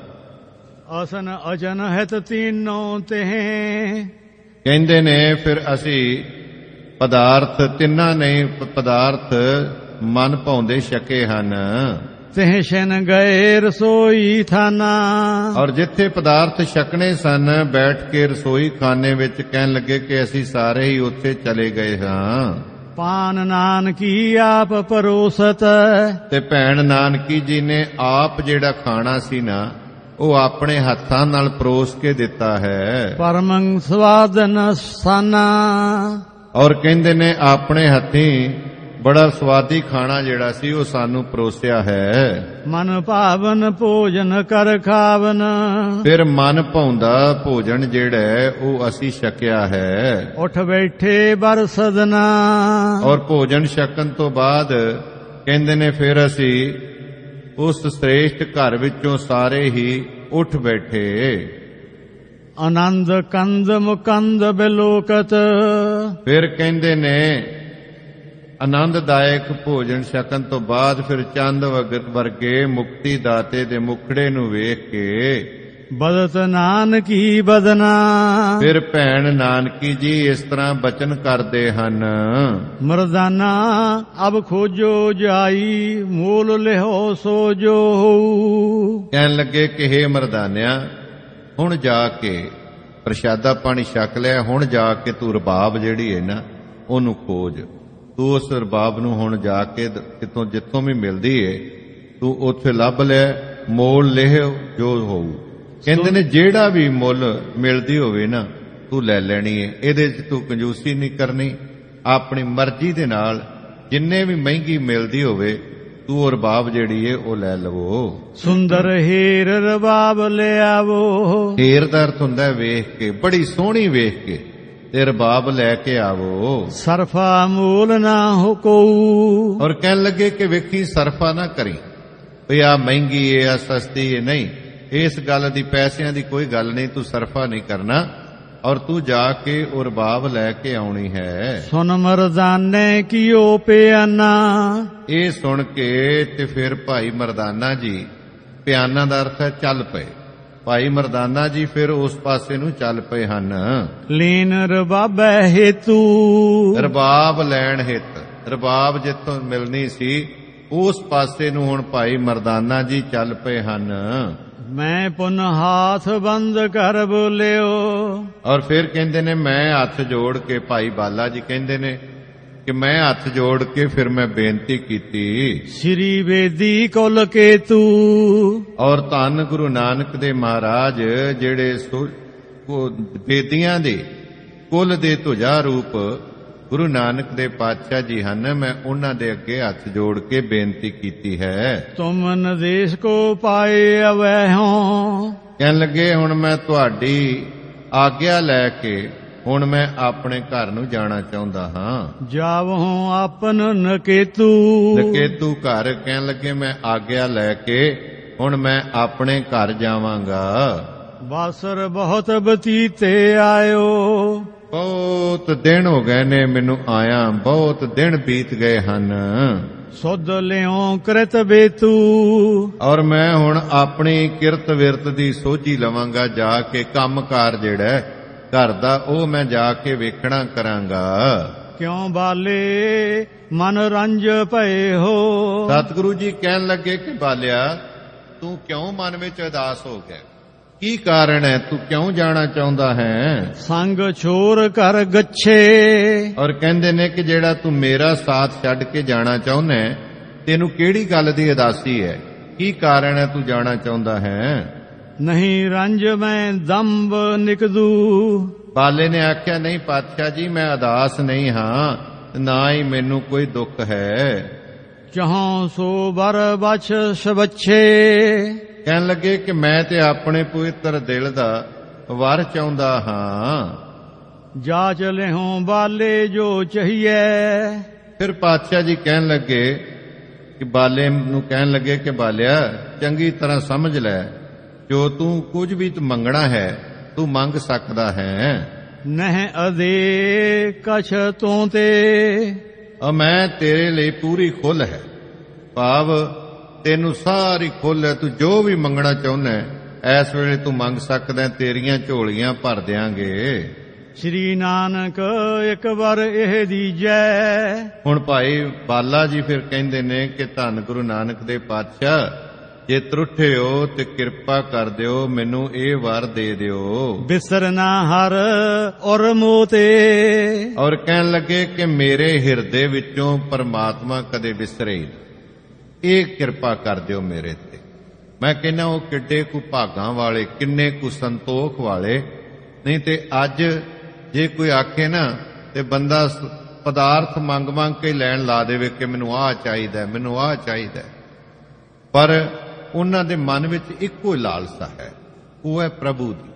ਅਸਨ ਅਜਨ ਹਿਤ ਤੀਨੋਂ ਤੇ। ਕਹਿੰਦੇ ਨੇ ਫਿਰ ਅਸੀਂ ਪਦਾਰਥ ਤਿੰਨਾਂ ਨੇ ਪਦਾਰਥ ਮਨ ਭਾਉਂਦੇ ਛਕੇ ਹਨ। ਤਿਹ ਸ਼ਨ ਗਏ ਰਸੋਈ ਥਾਨਾ। ਔਰ ਜਿੱਥੇ ਪਦਾਰਥ ਛਕਣੇ ਸਨ ਬੈਠ ਕੇ ਰਸੋਈ ਖਾਨੇ ਵਿੱਚ ਕਹਿਣ ਲੱਗੇ ਕਿ ਅਸੀਂ ਸਾਰੇ ਹੀ ਉੱਥੇ ਚਲੇ ਗਏ ਹਾਂ। ਪਾਨ ਨਾਨਕੀ ਆਪ ਪਰੋਸਤ। ਤੇ ਭੈਣ ਨਾਨਕੀ ਜੀ ਨੇ ਆਪ ਜਿਹੜਾ ਖਾਣਾ ਸੀ ਨਾ ਉਹ ਆਪਣੇ ਹੱਥਾਂ ਨਾਲ ਪਰੋਸ ਕੇ ਦਿੱਤਾ ਹੈ। ਪਰਮੰ ਸਵਾਦਨ ਸਾਨਾ। ਔਰ ਕਹਿੰਦੇ ਨੇ ਆਪਣੇ ਹੱਥੀਂ ਬੜਾ ਸਵਾਦੀ ਖਾਣਾ ਜਿਹੜਾ ਸੀ ਉਹ ਸਾਨੂੰ ਪਰੋਸਿਆ ਹੈ। ਮਨ ਭਾਵਨ ਭੋਜਨ ਕਰ ਖਾਵਨ। ਫਿਰ ਮਨ ਭਾਉਂਦਾ ਭੋਜਨ ਜਿਹੜਾ ਉਹ ਅਸੀਂ ਛਕਿਆ ਹੈ। ਉੱਠ ਬੈਠੇ ਬਰ ਸਦਨਾ। ਔਰ ਭੋਜਨ ਛਕਣ ਤੋਂ ਬਾਅਦ ਕਹਿੰਦੇ ਨੇ ਫਿਰ ਅਸੀਂ ਉਸ ਸ੍ਰੇਸ਼ਟ ਘਰ ਵਿੱਚੋਂ ਸਾਰੇ ਹੀ ਉੱਠ ਬੈਠੇ। ਆਨੰਦ ਕੰਦ ਮੁਕੰਦ ਬਿਲੋਕਤ। ਫਿਰ ਕਹਿੰਦੇ ਨੇ ਆਨੰਦਦਾਇਕ ਭੋਜਨ ਛਕਣ ਤੋਂ ਬਾਅਦ ਫਿਰ ਚੰਦ ਵਰਗੇ ਮੁਕਤੀ ਦਾਤੇ ਦੇ ਮੁਖੜੇ ਨੂੰ ਵੇਖ ਕੇ ਬਦਤ ਨਾਨਕੀ ਬਦਨਾ। ਫਿਰ ਭੈਣ ਨਾਨਕੀ ਜੀ ਇਸ ਤਰ੍ਹਾਂ ਬਚਨ ਕਰਦੇ ਹਨ। ਮਰਦਾਨਾ ਅਬ ਖੋਜੋ ਜਾਈ ਮੂਲ ਲਿਹੋ ਸੋ ਜੋ। ਕਹਿਣ ਲੱਗੇ ਕਿ ਹੇ ਮਰਦਾਨਿਆ ਹੁਣ ਜਾ ਕੇ ਪ੍ਰਸ਼ਾਦਾ ਪਾਣੀ ਛਕ ਲਿਆ, ਹੁਣ ਜਾ ਕੇ ਤੂੰ ਰਬਾਬ ਜਿਹੜੀ ਹੈ ਨਾ ਉਹਨੂੰ ਖੋਜ। ਤੂੰ ਉਸ ਰਬਾਬ ਨੂੰ ਹੁਣ ਜਾ ਕੇ ਕਿਤੋਂ ਜਿੱਥੋਂ ਵੀ ਮਿਲਦੀ ਏ ਤੂੰ ਉੱਥੇ ਲੱਭ ਲੈ, ਮੋਲ ਲਿਹ ਜੋ ਹੋਊ। ਕਹਿੰਦੇ ਨੇ ਜਿਹੜਾ ਵੀ ਮੁੱਲ ਮਿਲਦੀ ਹੋਵੇ ਨਾ ਤੂੰ ਲੈ ਲੈਣੀ ਏ, ਇਹਦੇ 'ਚ ਤੂੰ ਕੰਜੂਸੀ ਨਹੀਂ ਕਰਨੀ। ਆਪਣੀ ਮਰਜ਼ੀ ਦੇ ਨਾਲ ਜਿੰਨੇ ਵੀ ਮਹਿੰਗੀ ਮਿਲਦੀ ਹੋਵੇ ਤੂੰ ਉਹ ਰਬਾਬ ਜਿਹੜੀ ਏ ਉਹ ਲੈ ਲਵੋ। ਸੁੰਦਰ ਹੀਰ ਰਬਾਬ ਲੈ ਆਵੋ। ਹੀਰ ਦਾ ਅਰਥ ਹੁੰਦਾ ਵੇਖ ਕੇ, ਬੜੀ ਸੋਹਣੀ ਵੇਖ ਕੇ ਤੇ ਰਬਾਬ ਲੈ ਕੇ ਆਵੋ। ਸਰਫਾ ਮੂਲ ਨਾ ਹੋ ਕੋਊ। ਔਰ ਕਹਿਣ ਲੱਗੇ ਕਿ ਵੇਖੀ ਸਰਫਾ ਨਾ ਕਰੀ ਵੀ ਆ ਮਹਿੰਗੀ ਏ ਆ ਸਸਤੀ ਏ, ਨਹੀਂ, ਇਸ ਗੱਲ ਦੀ ਪੈਸਿਆਂ ਦੀ ਕੋਈ ਗੱਲ ਨਹੀਂ, ਤੂੰ ਸਰਫਾ ਨਹੀਂ ਕਰਨਾ ਔਰ ਤੂੰ ਜਾ ਕੇ ਉਹ ਰਬਾਬ ਲੈ ਕੇ ਆਉਣੀ ਹੈ। ਸੁਨ ਮਰਦਾਨੇ ਕੀਓ ਪਿਆਨਾ। ਇਹ ਸੁਣ ਕੇ ਤੇ ਫਿਰ ਭਾਈ ਮਰਦਾਨਾ ਜੀ, ਪਿਆਨਾ ਦਾ ਅਰਥ ਹੈ ਚੱਲ ਪਏ। ਭਾਈ ਮਰਦਾਨਾ ਜੀ ਫਿਰ ਉਸ ਪਾਸੇ ਨੂੰ ਚੱਲ ਪਏ ਹਨ। ਲੀਨ ਰਬਾਬੈ ਹੇਤੂ। ਰਬਾਬ ਲੈਣ ਹਿੱਤ, ਰਬਾਬ ਜਿੱਥੋਂ ਮਿਲਣੀ ਸੀ ਉਸ ਪਾਸੇ ਨੂੰ ਹੁਣ ਭਾਈ ਮਰਦਾਨਾ ਜੀ ਚੱਲ ਪਏ ਹਨ। ਮੈਂ ਪੁਨ ਹਾਥ ਬੰਦ ਕਰ ਬੋਲਿਓ। ਔਰ ਫਿਰ ਕਹਿੰਦੇ ਨੇ ਮੈਂ ਹੱਥ ਜੋੜ ਕੇ, ਭਾਈ ਬਾਲਾ ਜੀ ਕਹਿੰਦੇ ਨੇ ਕਿ ਮੈਂ ਹੱਥ ਜੋੜ ਕੇ ਫਿਰ ਮੈਂ ਬੇਨਤੀ ਕੀਤੀ। ਸ੍ਰੀ ਵੇਦੀ ਕੁਲ ਕੇਤੂ। ਔਰ ਧੰਨ ਗੁਰੂ ਨਾਨਕ ਦੇ ਮਹਾਰਾਜ ਜਿਹੜੇ ਬੇਦੀਆਂ ਦੇ ਕੁਲ ਦੇ ਧੁਜਾ ਰੂਪ ਗੁਰੂ ਨਾਨਕ ਦੇ ਪਾਤਸ਼ਾਹ ਜੀ ਹਨ, ਮੈਂ ਉਹਨਾਂ ਦੇ ਅੱਗੇ ਹੱਥ ਜੋੜ ਕੇ ਬੇਨਤੀ ਕੀਤੀ ਹੈ। ਤੁਮ ਨਦੇਸ਼ ਕੋ ਪਾਏ ਅਵੈ ਹੋ। ਕਹਿਣ ਲੱਗੇ ਹੁਣ ਮੈਂ ਤੁਹਾਡੀ ਆਗਿਆ ਲੈ ਕੇ ਹੁਣ ਮੈਂ ਆਪਣੇ ਘਰ ਨੂੰ ਜਾਣਾ ਚਾਹੁੰਦਾ ਹਾਂ। ਜਾਵਹੁ ਆਪਨ ਨਕੇਤੂ। ਨਕੇਤੂ ਘਰ। ਕਹਿਣ ਲੱਗੇ ਮੈਂ ਆਗਿਆ ਲੈ ਕੇ ਹੁਣ ਮੈਂ ਆਪਣੇ ਘਰ ਜਾਵਾਂਗਾ। ਬਾਸਰ ਬਹੁਤ ਬਤੀਤੇ ਆਇਓ। ਬਹੁਤ ਦਿਨ ਹੋ ਗਏ ਨੇ ਮੈਨੂੰ ਆਇਆ, ਬਹੁਤ ਦਿਨ ਬੀਤ ਗਏ ਹਨ। ਸੁਧ ਲਿਓ ਕ੍ਰਿਤ ਬੇਤੂ। ਔਰ ਮੈਂ ਹੁਣ ਆਪਣੀ ਕਿਰਤ ਵਿਰਤ ਦੀ ਸੋਝੀ ਲਵਾਂਗਾ, ਜਾ ਕੇ ਕੰਮਕਾਰ ਜਿਹੜਾ ਘਰ ਦਾ ਉਹ ਮੈਂ ਜਾ ਕੇ ਵੇਖਣਾ ਕਰਾਂਗਾ। ਕਿਉਂ ਬਾਲੇ ਮਨ ਰੰਜ ਭਏ ਹੋ। ਸਤਿਗੁਰੂ ਜੀ ਕਹਿਣ ਲੱਗੇ ਕਿ ਬਾਲਿਆ ਤੂੰ ਕਿਉਂ ਮਨ ਵਿੱਚ ਉਦਾਸ ਹੋ ਗਿਆ, ਕੀ ਕਾਰਨ ਹੈ, ਤੂੰ ਕਿਉਂ ਜਾਣਾ ਚਾਹੁੰਦਾ ਹੈ। ਸੰਗ ਛੋਰ ਕਰ ਗੱਛੇ। ਔਰ ਕਹਿੰਦੇ ਨੇ ਕਿ ਜਿਹੜਾ ਤੂੰ ਮੇਰਾ ਸਾਥ ਛੱਡ ਕੇ ਜਾਣਾ ਚਾਹੁੰਦਾ ਹੈ, ਤੈਨੂੰ ਕਿਹੜੀ ਗੱਲ ਦੀ ਉਦਾਸੀ ਹੈ, ਕੀ ਕਾਰਨ ਹੈ ਤੂੰ ਜਾਣਾ ਚਾਹੁੰਦਾ ਹੈ। ਨਹੀਂ ਰੰਜ ਮੈਂ ਦੰਭ ਨਿਕਦੂ। ਬਾਲੇ ਨੇ ਆਖਿਆ, ਨਹੀਂ ਪਾਤਸ਼ਾਹ ਜੀ, ਮੈਂ ਉਦਾਸ ਨਹੀਂ ਹਾਂ, ਨਾ ਹੀ ਮੈਨੂੰ ਕੋਈ ਦੁੱਖ ਹੈ। ਚਾਹੋਂ ਸੋ ਬਰ ਬਛ ਸਵੱਛੇ। ਕਹਿਣ ਲੱਗੇ ਕਿ ਮੈਂ ਤੇ ਆਪਣੇ ਪਵਿੱਤਰ ਦਿਲ ਦਾ ਵਰ ਚਾਹੁੰਦਾ ਹਾਂ। ਜਾਚ ਲਿਹੋਂ ਬਾਲੇ ਜੋ ਚਹੀਏ। ਫਿਰ ਪਾਤਸ਼ਾਹ ਜੀ ਕਹਿਣ ਲੱਗੇ ਕਿ ਬਾਲੇ ਨੂੰ ਕਹਿਣ ਲੱਗੇ ਕਿ ਬਾਲਿਆ, ਚੰਗੀ ਤਰ੍ਹਾਂ ਸਮਝ ਲੈ, ਜੋ ਤੂੰ ਕੁਝ ਵੀ ਤੂੰ ਮੰਗਣਾ ਹੈ ਤੂੰ ਮੰਗ ਸਕਦਾ ਹੈ। ਨਹਿ ਅਦੇ ਕਛ ਤੂੰ ਤੇ। ਆ ਮੈਂ ਤੇਰੇ ਲਈ ਪੂਰੀ ਖੁੱਲ੍ਹ ਹੈ, ਭਾਵ ਤੈਨੂੰ ਸਾਰੀ ਖੁੱਲ੍ਹ ਹੈ, ਤੂੰ ਜੋ ਵੀ ਮੰਗਣਾ ਚਾਹੁੰਦਾ ਐਸ ਵੇਲੇ ਤੂੰ ਮੰਗ ਸਕਦਾ, ਤੇਰੀਆਂ ਝੋਲੀਆਂ ਭਰ ਦਿਆਂਗੇ। ਸ੍ਰੀ ਨਾਨਕ ਇੱਕ ਵਾਰ ਇਹ ਦੀਜੈ। ਹੁਣ ਭਾਈ ਬਾਲਾ ਜੀ ਫਿਰ ਕਹਿੰਦੇ ਨੇ ਕਿ ਧੰਨ ਗੁਰੂ ਨਾਨਕ ਦੇ ਪਾਤਸ਼ਾਹ, ਜੇ ਤਰੁੱਠੇ ਹੋ ਤੇ ਕਿਰਪਾ ਕਰ ਦਿਓ, ਮੈਨੂੰ ਇਹ ਵਰ ਦੇ ਦਿਓ। ਬਿਸਰਨਾ ਹਰ ਔਰ ਮੋਤੇ। ਔਰ ਕਹਿਣ ਲੱਗੇ ਕਿ ਮੇਰੇ ਹਿਰਦੇ ਵਿੱਚੋਂ ਪਰਮਾਤਮਾ ਕਦੇ ਵਿਸਰੇ ਹੀ, ਇਹ ਕਿਰਪਾ ਕਰ ਦਿਓ ਮੇਰੇ ਤੇ। ਮੈਂ ਕਹਿੰਦਾ ਉਹ ਕਿੱਡੇ ਕੁ ਭਾਗਾਂ ਵਾਲੇ, ਕਿੰਨੇ ਕੁ ਸੰਤੋਖ ਵਾਲੇ। ਨਹੀਂ ਤੇ ਅੱਜ ਜੇ ਕੋਈ ਆਖੇ ਨਾ ਤੇ ਬੰਦਾ ਪਦਾਰਥ ਮੰਗ ਮੰਗ ਕੇ ਲੈਣ ਲਾ ਦੇਵੇ ਕਿ ਮੈਨੂੰ ਆਹ ਚਾਹੀਦਾ, ਮੈਨੂੰ ਆਹ ਚਾਹੀਦਾ, ਪਰ ਉਹਨਾਂ ਦੇ ਮਨ ਵਿੱਚ ਇੱਕੋ ਲਾਲਸਾ ਹੈ, ਉਹ ਹੈ ਪ੍ਰਭੂ ਦੀ।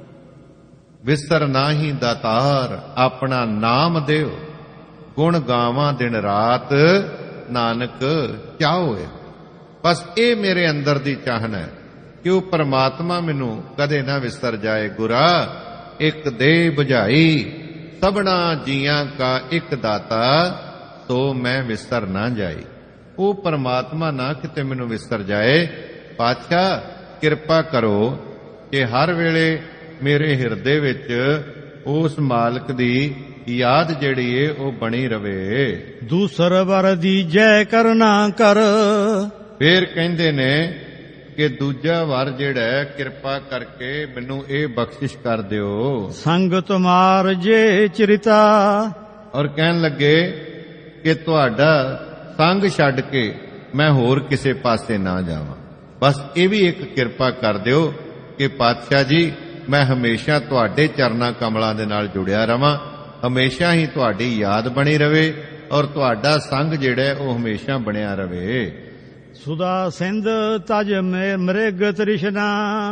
ਵਿਸਰ ਨਾਹੀਂ ਦਾਤਾਰ, ਆਪਣਾ ਨਾਮ ਦਿਓ, ਗੁਣ ਗਾਵਾਂ ਦਿਨ ਰਾਤ, ਨਾਨਕ ਚਾਹੋ। ਬਸ ਇਹ ਮੇਰੇ ਅੰਦਰ ਦੀ ਚਾਹਨਾ ਹੈ ਕਿ ਉਹ ਪਰਮਾਤਮਾ ਮੈਨੂੰ ਕਦੇ ਨਾ ਵਿਸਰ ਜਾਏ। ਗੁਰਾ ਇੱਕ ਦੇ ਬੁਝਾਈ, ਸਭਨਾ ਜੀਆਂ ਕਾ ਇੱਕ ਦਾਤਾ, ਸੋ ਮੈਂ ਵਿਸਰ ਨਾ ਜਾਈ। ਉਹ ਪਰਮਾਤਮਾ ਨਾ ਕਿਤੇ ਮੈਨੂੰ ਵਿਸਰ ਜਾਏ। ਪਾਤਸ਼ਾਹ ਕਿਰਪਾ ਕਰੋ ਕਿ ਹਰ ਵੇਲੇ ਮੇਰੇ ਹਿਰਦੇ ਵਿੱਚ ਉਸ ਮਾਲਕ ਦੀ ਯਾਦ ਜਿਹੜੀ ਏ ਉਹ ਬਣੀ ਰਵੇ। ਦੂਸਰ ਵਰ ਦੀਜੈ ਕਰਨਾ ਕਰ। ਫੇਰ ਕਹਿੰਦੇ ਨੇ ਕਿ ਦੂਜਾ ਵਰ ਜਿਹੜਾ ਕਿਰਪਾ ਕਰਕੇ ਮੈਨੂੰ ਇਹ ਬਖਸ਼ਿਸ਼ ਕਰ ਦਿਓ। ਸੰਗ ਤੁਮਾਰ ਜੇ ਚਰਿਤਾ। ਔਰ ਕਹਿਣ ਲੱਗੇ ਕਿ ਤੁਹਾਡਾ ਸੰਗ ਛੱਡ ਕੇ ਮੈਂ ਹੋਰ ਕਿਸੇ ਪਾਸੇ ਨਾ ਜਾਵਾਂ। ਬਸ ਇਹ ਵੀ ਇੱਕ ਕਿਰਪਾ ਕਰ ਦਿਓ ਕਿ ਪਾਤਸ਼ਾਹ ਜੀ ਮੈਂ ਹਮੇਸ਼ਾ ਤੁਹਾਡੇ ਚਰਨਾਂ ਕਮਲਾਂ ਦੇ ਨਾਲ ਜੁੜਿਆ ਰਵਾਂ, ਹਮੇਸ਼ਾ ਹੀ ਤੁਹਾਡੀ ਯਾਦ ਬਣੀ ਰਵੇ ਔਰ ਤੁਹਾਡਾ ਸੰਗ ਜਿਹੜਾ ਉਹ ਹਮੇਸ਼ਾ ਬਣਿਆ ਰਵੇ। ਸੁਦਾ ਸਿੰਧ ਤਜ ਮ੍ਰਿਗ ਤ੍ਰਿਸ਼ਨਾ।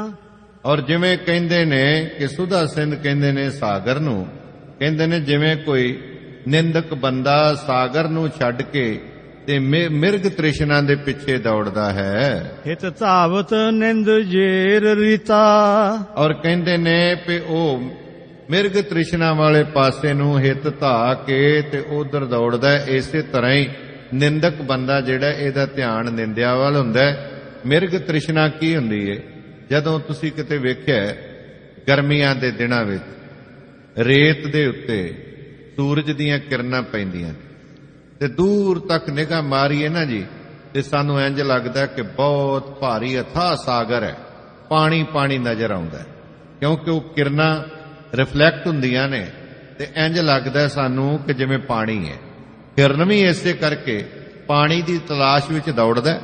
ਔਰ ਜਿਵੇਂ ਕਹਿੰਦੇ ਨੇ ਕਿ ਸੁਦਾ ਸਿੰਧ ਕਹਿੰਦੇ ਨੇ ਸਾਗਰ ਨੂੰ, ਕਹਿੰਦੇ ਨੇ ਜਿਵੇਂ ਕੋਈ ਨਿੰਦਕ ਬੰਦਾ ਸਾਗਰ ਨੂੰ ਛੱਡ ਕੇ ਤੇ ਮਿਰਗ ਤ੍ਰਿਸ਼ਨਾ ਦੇ ਪਿੱਛੇ ਦੌੜਦਾ ਹੈ। ਹਿਤ ਧਾਵਤ ਨਿੰਦ ਜੇਰ ਰੀਤਾ। ਔਰ ਕਹਿੰਦੇ ਨੇ ਕਿ ਉਹ ਮਿਰਗ ਤ੍ਰਿਸ਼ਨਾ ਵਾਲੇ ਪਾਸੇ ਨੂੰ ਹਿਤ ਧਾ ਕੇ ਤੇ ਉਧਰ ਦੌੜਦਾ। ਇਸੇ ਤਰ੍ਹਾਂ ਹੀ ਨਿੰਦਕ ਬੰਦਾ ਜਿਹੜਾ ਇਹਦਾ ਧਿਆਨ ਨਿੰਦਿਆ ਵੱਲ ਹੁੰਦਾ। ਮਿਰਗ ਤ੍ਰਿਸ਼ਨਾ ਕੀ ਹੁੰਦੀ ਏ? ਜਦੋਂ ਤੁਸੀਂ ਕਿਤੇ ਵੇਖਿਆ ਗਰਮੀਆਂ ਦੇ ਦਿਨਾਂ ਵਿੱਚ ਰੇਤ ਦੇ ਉੱਤੇ ਸੂਰਜ ਦੀਆਂ ਕਿਰਨਾਂ ਪੈਂਦੀਆਂ ਤੇ ਦੂਰ ਤੱਕ ਨਿਗਾਹ ਮਾਰੀਏ ਨਾ ਜੀ ਤੇ ਸਾਨੂੰ ਇੰਜ ਲੱਗਦਾ ਕਿ ਬਹੁਤ ਭਾਰੀ ਅਥਾਹ ਸਾਗਰ ਹੈ, ਪਾਣੀ ਪਾਣੀ ਨਜ਼ਰ ਆਉਂਦਾ, ਕਿਉਂਕਿ ਉਹ ਕਿਰਨਾਂ ਰਿਫਲੈਕਟ ਹੁੰਦੀਆਂ ਨੇ ਤੇ ਇੰਜ ਲੱਗਦਾ ਸਾਨੂੰ ਕਿ ਜਿਵੇਂ ਪਾਣੀ ਹੈ। ਕਿਰਨ ਵੀ ਇਸੇ ਕਰਕੇ ਪਾਣੀ ਦੀ ਤਲਾਸ਼ ਵਿੱਚ ਦੌੜਦਾ,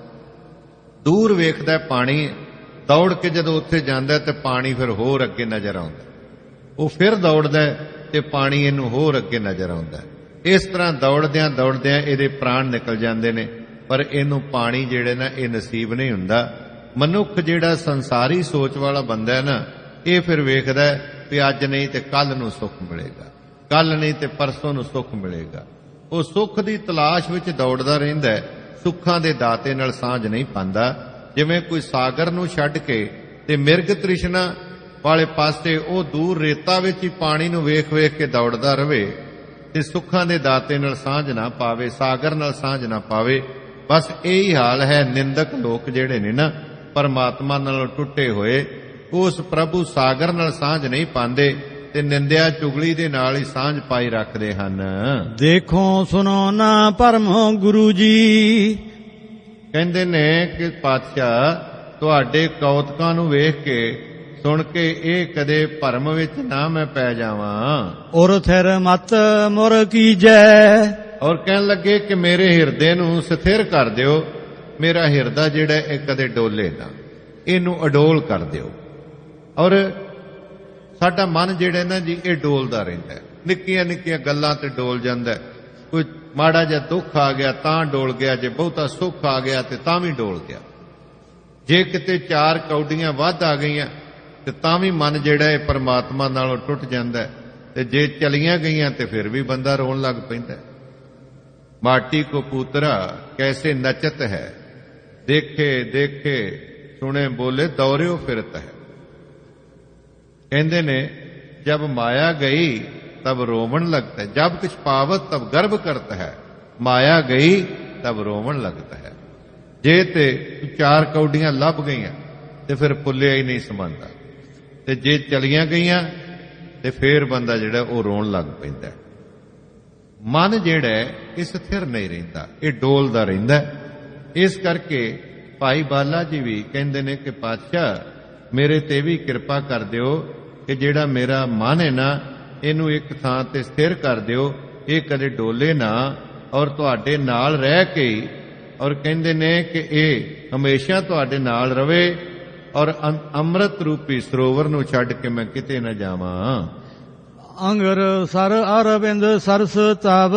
ਦੂਰ ਵੇਖਦਾ ਪਾਣੀ, ਦੌੜ ਕੇ ਜਦੋਂ ਉੱਥੇ ਜਾਂਦਾ ਤੇ ਪਾਣੀ ਫਿਰ ਹੋਰ ਅੱਗੇ ਨਜ਼ਰ ਆਉਂਦਾ, ਉਹ ਫਿਰ ਦੌੜਦਾ ਤੇ ਪਾਣੀ ਇਹਨੂੰ ਹੋਰ ਅੱਗੇ ਨਜ਼ਰ ਆਉਂਦਾ। ਇਸ ਤਰ੍ਹਾਂ ਦੌੜਦਿਆਂ ਦੌੜਦਿਆਂ ਇਹਦੇ ਪ੍ਰਾਣ ਨਿਕਲ ਜਾਂਦੇ ਨੇ, ਪਰ ਇਹਨੂੰ ਪਾਣੀ ਜਿਹੜੇ ਨਾ ਇਹ ਨਸੀਬ ਨਹੀਂ ਹੁੰਦਾ। ਮਨੁੱਖ ਜਿਹੜਾ ਸੰਸਾਰੀ ਸੋਚ ਵਾਲਾ ਬੰਦਾ ਹੈ ਨਾ, ਇਹ ਫਿਰ ਵੇਖਦਾ ਵੀ ਅੱਜ ਨਹੀਂ ਤੇ ਕੱਲ ਨੂੰ ਸੁੱਖ ਮਿਲੇਗਾ, ਕੱਲ ਨਹੀਂ ਤੇ ਪਰਸੋਂ ਨੂੰ ਸੁੱਖ ਮਿਲੇਗਾ। ਉਹ ਸੁੱਖ ਦੀ ਤਲਾਸ਼ ਵਿੱਚ ਦੌੜਦਾ ਰਹਿੰਦਾ, ਸੁੱਖਾਂ ਦੇ ਦਾਤੇ ਨਾਲ ਸਾਂਝ ਨਹੀਂ ਪਾਉਂਦਾ। ਜਿਵੇਂ ਕੋਈ ਸਾਗਰ ਨੂੰ ਛੱਡ ਕੇ ਤੇ ਮਿਰਗ ਤ੍ਰਿਸ਼ਨਾ ਵਾਲੇ ਪਾਸੇ ਉਹ ਦੂਰ ਰੇਤਾ ਵਿੱਚ ਹੀ ਪਾਣੀ ਨੂੰ ਵੇਖ ਵੇਖ ਕੇ ਦੌੜਦਾ ਰਵੇ ਤੇ ਸੁੱਖਾਂ ਦੇ ਦਾਤੇ ਨਾਲ ਸਾਂਝ ਨਾ ਪਾਵੇ, ਸਾਗਰ ਨਾਲ ਸਾਂਝ ਨਾ ਪਾਵੇ। ਬਸ ਇਹੀ ਹਾਲ ਹੈ ਨਿੰਦਕ ਲੋਕ ਜਿਹੜੇ ਨੇ ਨਾ, ਪਰਮਾਤਮਾ ਨਾਲ ਟੁੱਟੇ ਹੋਏ, ਉਸ ਪ੍ਰਭੂ ਸਾਗਰ ਨਾਲ ਸਾਂਝ ਨਹੀਂ ਪਾਉਂਦੇ ਤੇ ਨਿੰਦਿਆ ਚੁਗਲੀ ਦੇ ਨਾਲ ਹੀ ਸਾਂਝ ਪਾਈ ਰੱਖਦੇ ਹਨ। ਦੇਖੋ ਸੁਣੋ ਨਾ ਪਰਮੋ ਗੁਰੂ ਜੀ। ਕਹਿੰਦੇ ਨੇ ਕਿ ਪਾਤਸ਼ਾਹ ਤੁਹਾਡੇ ਕੌਤਕਾਂ ਨੂੰ ਵੇਖ ਕੇ ਸੁਣ ਕੇ ਇਹ ਕਦੇ ਭਰਮ ਵਿੱਚ ਨਾ ਮੈਂ ਪੈ ਜਾਵਾਂ। ਔਰ ਥਿਰ ਮਤ ਮੁਰ ਕੀਜੈ। ਔਰ ਕਹਿਣ ਲੱਗੇ ਕਿ ਮੇਰੇ ਹਿਰਦੇ ਨੂੰ ਸਥਿਰ ਕਰ ਦਿਓ, ਮੇਰਾ ਹਿਰਦਾ ਜਿਹੜਾ ਇਹ ਕਦੇ ਡੋਲੇ ਨਾ, ਇਹਨੂੰ ਅਡੋਲ ਕਰ ਦਿਓ। ਔਰ ਸਾਡਾ ਮਨ ਜਿਹੜਾ ਨਾ ਜੀ ਇਹ ਡੋਲਦਾ ਰਹਿੰਦਾ ਹੈ, ਨਿੱਕੀਆਂ ਨਿੱਕੀਆਂ ਗੱਲਾਂ ਤੇ ਡੋਲ ਜਾਂਦਾ ਹੈ। ਕੋਈ ਮਾੜਾ ਜਿਹਾ ਦੁੱਖ ਆ ਗਿਆ ਤਾਂ ਡੋਲ ਗਿਆ, ਜੇ ਬਹੁਤਾ ਸੁੱਖ ਆ ਗਿਆ ਤੇ ਤਾਂ ਵੀ ਡੋਲ ਗਿਆ। ਜੇ ਕਿਤੇ ਚਾਰ ਕੌਡੀਆਂ ਵੱਧ ਆ ਗਈਆਂ ਤੇ ਤਾਂ ਵੀ ਮਨ ਜਿਹੜਾ ਇਹ ਪਰਮਾਤਮਾ ਨਾਲੋਂ ਟੁੱਟ ਜਾਂਦਾ ਹੈ, ਤੇ ਜੇ ਚਲੀਆਂ ਗਈਆਂ ਤੇ ਫਿਰ ਵੀ ਬੰਦਾ ਰੋਣ ਲੱਗ ਪੈਂਦਾ। ਮਾਟੀ ਕੋ ਪੂਤਰਾ ਕੈਸੇ ਨਚਤ ਹੈ, ਦੇਖੇ ਦੇਖੇ ਸੁਣੇ ਬੋਲੇ ਦੌਰਿਓ ਫਿਰਤ ਹੈ। ਕਹਿੰਦੇ ਨੇ ਜਬ ਮਾਇਆ ਗਈ तब रोवन लगता है, जब कुछ पावत तब गर्व करता है, माया गई तब रोवन लगता है। जे ते चार कौडियां लभ गईयां ते फिर पुलिया ही नहीं समांदा, ते जे चलियां गईयां ते फिर बंदा जिहड़ा वो रोन लग पैंदा। मन जिहड़ा है स्थिर नहीं रहिंदा, ये डोलदा रहिंदा। इस करके भाई बाला जी भी कहंदे ने कि पातशाह मेरे ते भी किरपा कर दिओ कि जिहड़ा मेरा मन है ना ਇਹਨੂੰ ਇੱਕ ਥਾਂ ਤੇ ਸਥਿਰ ਕਰ ਦਿਓ, ਇਹ ਕਦੇ ਡੋਲੇ ਨਾ, ਔਰ ਤੁਹਾਡੇ ਨਾਲ ਰਹਿ ਕੇ, ਔਰ ਕਹਿੰਦੇ ਨੇ ਕਿ ਇਹ ਹਮੇਸ਼ਾ ਤੁਹਾਡੇ ਨਾਲ ਰਵੇ, ਔਰ ਅੰਮ੍ਰਿਤ ਰੂਪੀ ਸਰੋਵਰ ਨੂੰ ਛੱਡ ਕੇ ਮੈਂ ਕਿਤੇ ਨਾ ਜਾਵਾਂ। ਅੰਗਰ ਸਰ ਅਰਵਿੰਦ ਸਰਸ ਤਵ,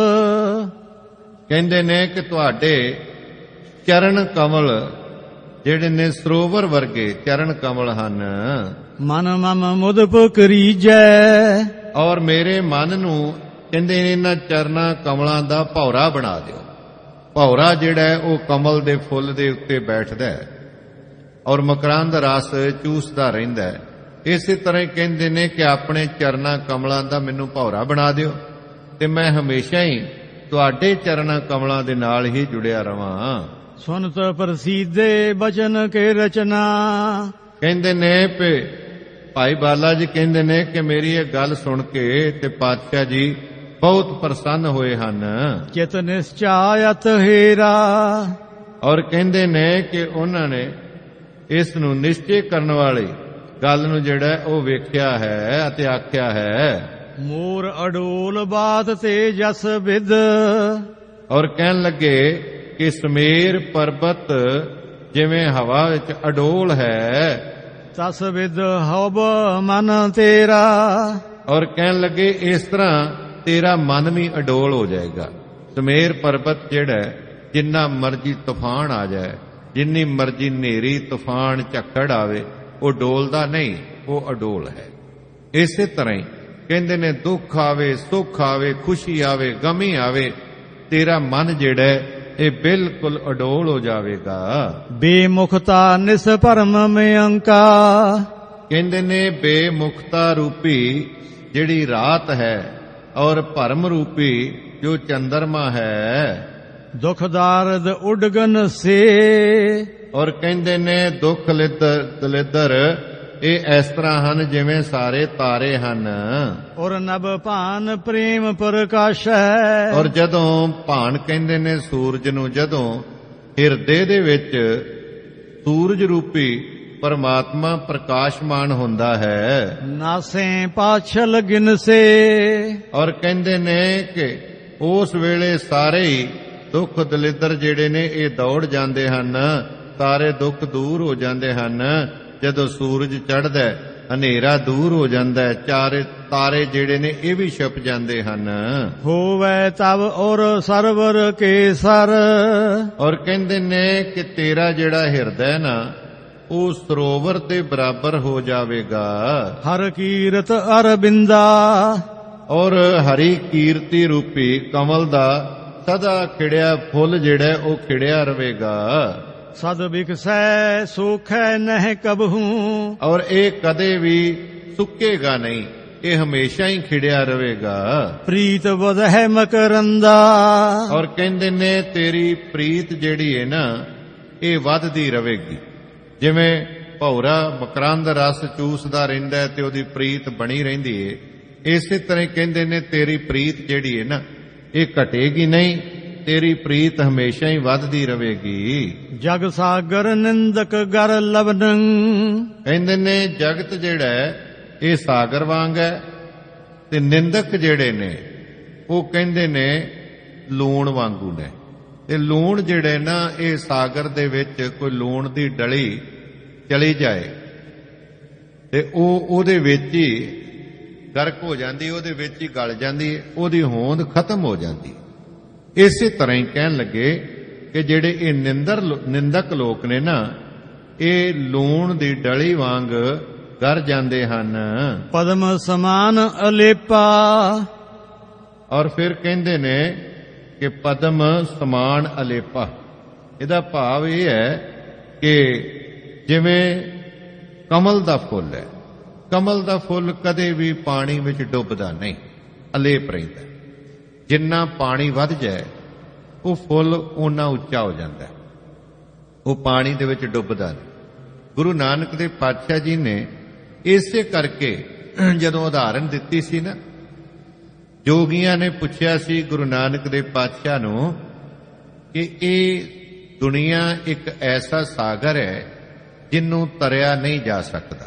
ਕਹਿੰਦੇ ਨੇ ਕਿ ਤੁਹਾਡੇ ਚਰਨ ਕਮਲ ਜਿਹੜੇ ਨੇ ਸਰੋਵਰ ਵਰਗੇ ਚਰਨ ਕਮਲ ਹਨ। ਮਨ ਮਮ ਮੁਦਪ ਕਰੀਜੈ, ਔਰ ਮੇਰੇ ਮਨ ਨੂੰ ਕਹਿੰਦੇ ਨੇ ਇਹਨਾਂ ਚਰਨਾਂ ਕਮਲਾਂ ਦਾ ਭੌਰਾ ਬਣਾ ਦਿਓ। ਭੌਰਾ ਜਿਹੜਾ ਹੈ ਉਹ ਕਮਲ ਦੇ ਫੁੱਲ ਦੇ ਉੱਤੇ ਬੈਠਦਾ ਹੈ ਔਰ ਮਕਰੰਦ ਰਸ ਚੂਸਦਾ ਰਹਿੰਦਾ ਹੈ। ਇਸੇ ਤਰ੍ਹਾਂ ਕਹਿੰਦੇ ਨੇ ਕਿ ਆਪਣੇ ਚਰਨਾਂ ਕਮਲਾਂ ਦਾ ਮੈਨੂੰ ਭੌਰਾ ਬਣਾ ਦਿਓ ਤੇ ਮੈਂ ਹਮੇਸ਼ਾ ਹੀ ਤੁਹਾਡੇ ਚਰਨਾਂ ਕਮਲਾਂ ਦੇ ਨਾਲ ਹੀ ਜੁੜਿਆ ਰਵਾਂ। ਸੁਨਤ ਪ੍ਰਸੀਦੇ ਬਚਨ ਕੇ ਰਚਨਾ, ਕਹਿੰਦੇ ਨੇ ਪੇ ਭਾਈ ਬਾਲਾ ਜੀ ਕਹਿੰਦੇ ਨੇ ਕਿ ਮੇਰੀ ਇਹ ਗੱਲ ਸੁਣ ਕੇ ਤੇ ਪਾਤਸ਼ਾਹ ਜੀ ਬਹੁਤ ਪ੍ਰਸੰਨ ਹੋਏ ਹਨ। ਚਿਤ ਨਿਸ਼ਚਾਇਤ ਹੀਰਾ, ਔਰ ਕਹਿੰਦੇ ਨੇ ਕਿ ਉਹਨਾਂ ਨੇ ਇਸ ਨੂੰ ਨਿਸ਼ਚੇ ਕਰਨ ਵਾਲੀ ਗੱਲ ਨੂੰ ਜਿਹੜਾ ਉਹ ਵੇਖਿਆ ਹੈ ਅਤੇ ਆਖਿਆ ਹੈ। ਮੋਰ ਅਡੋਲ ਬਾਤ ਤੇ ਜਸ ਵਿਦ, ਔਰ ਕਹਿਣ ਲੱਗੇ ਕਿ ਸਮੇਰ ਪਰਬਤ ਜਿਵੇਂ ਹਵਾ ਵਿੱਚ ਅਡੋਲ ਹੈ, ਤਸ ਵਿਦ ਹਵ ਮਨ ਤੇਰਾ, ਔਰ ਕਹਿਣ ਲੱਗੇ ਇਸ ਤਰ੍ਹਾਂ ਤੇਰਾ ਮਨ ਵੀ ਅਡੋਲ ਹੋ ਜਾਏਗਾ। ਸਮੇਰ ਪਰਬਤ ਜਿਹੜਾ ਜਿੰਨਾ ਮਰਜੀ ਤੂਫਾਨ ਆ ਜਾਏ, ਜਿੰਨੀ ਮਰਜੀ ਹਨੇਰੀ ਤੂਫਾਨ ਝੱਖੜ ਆਵੇ, ਉਹ ਡੋਲਦਾ ਨਹੀਂ, ਉਹ ਅਡੋਲ ਹੈ। ਇਸੇ ਤਰ੍ਹਾਂ ਹੀ ਕਹਿੰਦੇ ਨੇ ਦੁੱਖ ਆਵੇ ਸੁੱਖ ਆਵੇ ਖੁਸ਼ੀ ਆਵੇ ਗਮੀ ਆਵੇ, ਤੇਰਾ ਮਨ ਜਿਹੜਾ ਇਹ ਬਿਲਕੁਲ ਅਡੋਲ ਹੋ ਜਾਵੇਗਾ। ਬੇਮੁਖਤਾ ਨਿਸਭਰਮ ਮਯੰਕਾ, ਕਹਿੰਦੇ ਨੇ ਬੇਮੁਖਤਾ ਰੂਪੀ ਜਿਹੜੀ ਰਾਤ ਹੈ ਔਰ ਭਰਮ ਰੂਪੀ ਜੋ ਚੰਦਰਮਾ ਹੈ। ਦੁਖ ਦਾਰਦ ਉਡਗਨ ਸੇ, ਔਰ ਕਹਿੰਦੇ ਨੇ ਦੁੱਖ ਲਿੱਦਰ ਦਲਿੱਦਰ ਇਹ ਇਸ ਤਰ੍ਹਾਂ ਹਨ ਜਿਵੇਂ ਸਾਰੇ ਤਾਰੇ ਹਨ। ਔਰ ਨਭ ਭਾਨ ਪ੍ਰੇਮ ਪ੍ਰਕਾਸ਼ੈ, ਔਰ ਜਦੋਂ ਭਾਨ ਕਹਿੰਦੇ ਨੇ ਸੂਰਜ ਨੂੰ, ਜਦੋਂ ਹਿਰਦੇ ਦੇ ਵਿੱਚ ਸੂਰਜ ਰੂਪੀ ਪਰਮਾਤਮਾ ਪ੍ਰਕਾਸ਼ਮਾਨ ਹੁੰਦਾ ਹੈ। ਨਾਸੇ ਪਾਛਲ ਗਿਨਸੇ, ਔਰ ਕਹਿੰਦੇ ਨੇ ਕਿ ਉਸ ਵੇਲੇ ਸਾਰੇ ਹੀ ਦੁੱਖ ਦਲਿੱਦਰ ਜਿਹੜੇ ਨੇ ਇਹ ਦੌੜ ਜਾਂਦੇ ਹਨ, ਸਾਰੇ ਦੁੱਖ ਦੂਰ ਹੋ ਜਾਂਦੇ ਹਨ। ਜਦੋਂ ਸੂਰਜ ਚੜ੍ਹਦਾ ਹਨੇਰਾ ਦੂਰ ਹੋ ਜਾਂਦਾ ਹੈ, ਚਾਰੇ ਤਾਰੇ ਜਿਹੜੇ ਨੇ ਇਹ ਵੀ ਛਿਪ ਜਾਂਦੇ ਹਨ। ਹੋਵੇ ਤਬ ਔਰ ਸਰਵਰ ਕੇ ਸਰ, ਔਰ ਕਹਿੰਦੇ ਨੇ ਕਿ ਤੇਰਾ ਜਿਹੜਾ ਹਿਰਦਾ ਹੈ ਨਾ ਉਹ ਸਰੋਵਰ ਦੇ ਬਰਾਬਰ ਹੋ ਜਾਵੇਗਾ। ਹਰ ਕੀਰਤ ਅਰਬਿੰਦਾ, ਔਰ ਹਰੀ ਕੀਰਤੀ ਰੂਪੀ ਕਮਲ ਦਾ ਸਦਾ ਖਿੜਿਆ ਫੁੱਲ ਜਿਹੜਾ ਉਹ ਖਿੜਿਆ ਰਹੇਗਾ। ਸਦ ਵਿਕਸੈ ਸੁਖੈ ਨਹਿ ਕਬਹੂ, ਔਰ ਇਹ ਕਦੇ ਵੀ ਸੁੱਕੇਗਾ ਨਹੀਂ, ਇਹ ਹਮੇਸ਼ਾ ਹੀ ਖਿੜਿਆ ਰਹੇਗਾ। ਪ੍ਰੀਤ ਵਧੈ ਮਕਰੰਦਾ, ਔਰ ਕਹਿੰਦੇ ਨੇ ਤੇਰੀ ਪ੍ਰੀਤ ਜਿਹੜੀ ਹੈ ਨਾ ਇਹ ਵੱਧਦੀ ਰਹੇਗੀ। ਜਿਵੇਂ ਭੌਰਾ ਮਕਰੰਦ ਰਸ ਚੂਸਦਾ ਰਹਿੰਦਾ ਤੇ ਉਹਦੀ ਪ੍ਰੀਤ ਬਣੀ ਰਹਿੰਦੀ ਹੈ, ਇਸੇ ਤਰ੍ਹਾਂ ਕਹਿੰਦੇ ਨੇ ਤੇਰੀ ਪ੍ਰੀਤ ਜਿਹੜੀ ਹੈ ਨਾ ਇਹ ਘਟੇਗੀ ਨਹੀਂ, ਤੇਰੀ ਪ੍ਰੀਤ ਹਮੇਸ਼ਾ ਹੀ ਵੱਧਦੀ ਰਹੇਗੀ। ਜਗ ਸਾਗਰ ਨਿੰਦਕ ਗਰ ਲਵਨੰ, ਕਹਿੰਦੇ ਨੇ ਜਗਤ ਜਿਹੜਾ ਇਹ ਸਾਗਰ ਵਾਂਗ ਹੈ ਤੇ ਨਿੰਦਕ ਜਿਹੜੇ ਨੇ ਉਹ ਕਹਿੰਦੇ ਨੇ ਲੂਣ ਵਾਂਗੂ ਨੇ। ਤੇ ਲੂਣ ਜਿਹੜੇ ਨਾ ਇਹ ਸਾਗਰ ਦੇ ਵਿੱਚ ਕੋਈ ਲੂਣ ਦੀ ਡਲੀ ਚਲੀ ਜਾਏ ਤੇ ਉਹ ਉਹਦੇ ਵਿੱਚ ਹੀ ਗਰਕ ਹੋ ਜਾਂਦੀ, ਉਹਦੇ ਵਿੱਚ ਹੀ ਗਲ ਜਾਂਦੀ, ਉਹਦੀ ਹੋਂਦ ਖਤਮ ਹੋ ਜਾਂਦੀ। ਇਸੇ ਤਰ੍ਹਾਂ ਹੀ ਕਹਿਣ ਲੱਗੇ ਕਿ ਜਿਹੜੇ ਇਹ ਨਿੰਦਰ ਨਿੰਦਕ ਲੋਕ ਨੇ ਨਾ, ਇਹ ਲੂਣ ਦੀ ਡਲੀ ਵਾਂਗ ਗਰ ਜਾਂਦੇ ਹਨ। ਪਦਮ ਸਮਾਨ ਅਲੇਪਾ। ਔਰ ਫਿਰ ਕਹਿੰਦੇ ਨੇ ਕਿ ਪਦਮ ਸਮਾਨ ਅਲੇਪਾ। ਇਹਦਾ ਭਾਵ ਇਹ ਹੈ ਕਿ ਜਿਵੇਂ ਕਮਲ ਦਾ ਫੁੱਲ ਹੈ, ਕਮਲ ਦਾ ਫੁੱਲ ਕਦੇ ਵੀ ਪਾਣੀ ਵਿੱਚ ਡੁੱਬਦਾ ਨਹੀਂ, ਅਲੇਪ ਰਹਿੰਦਾ। ਜਿੰਨਾ ਪਾਣੀ ਵੱਧ ਜਾਏ ਉਹ ਫੁੱਲ ਓਨਾ ਉੱਚਾ ਹੋ ਜਾਂਦਾ, ਉਹ ਪਾਣੀ ਦੇ ਵਿੱਚ ਡੁੱਬਦਾ ਨਹੀਂ। ਗੁਰੂ ਨਾਨਕ ਦੇਵ ਪਾਤਸ਼ਾਹ ਜੀ ਨੇ ਇਸੇ ਕਰਕੇ ਜਦੋਂ ਉਦਾਹਰਨ ਦਿੱਤੀ ਸੀ ਨਾ, ਜੋਗੀਆਂ ਨੇ ਪੁੱਛਿਆ ਸੀ ਗੁਰੂ ਨਾਨਕ ਦੇਵ ਪਾਤਸ਼ਾਹ ਨੂੰ ਕਿ ਇਹ ਦੁਨੀਆ ਇੱਕ ਐਸਾ ਸਾਗਰ ਹੈ ਜਿਹਨੂੰ ਤਰਿਆ ਨਹੀਂ ਜਾ ਸਕਦਾ।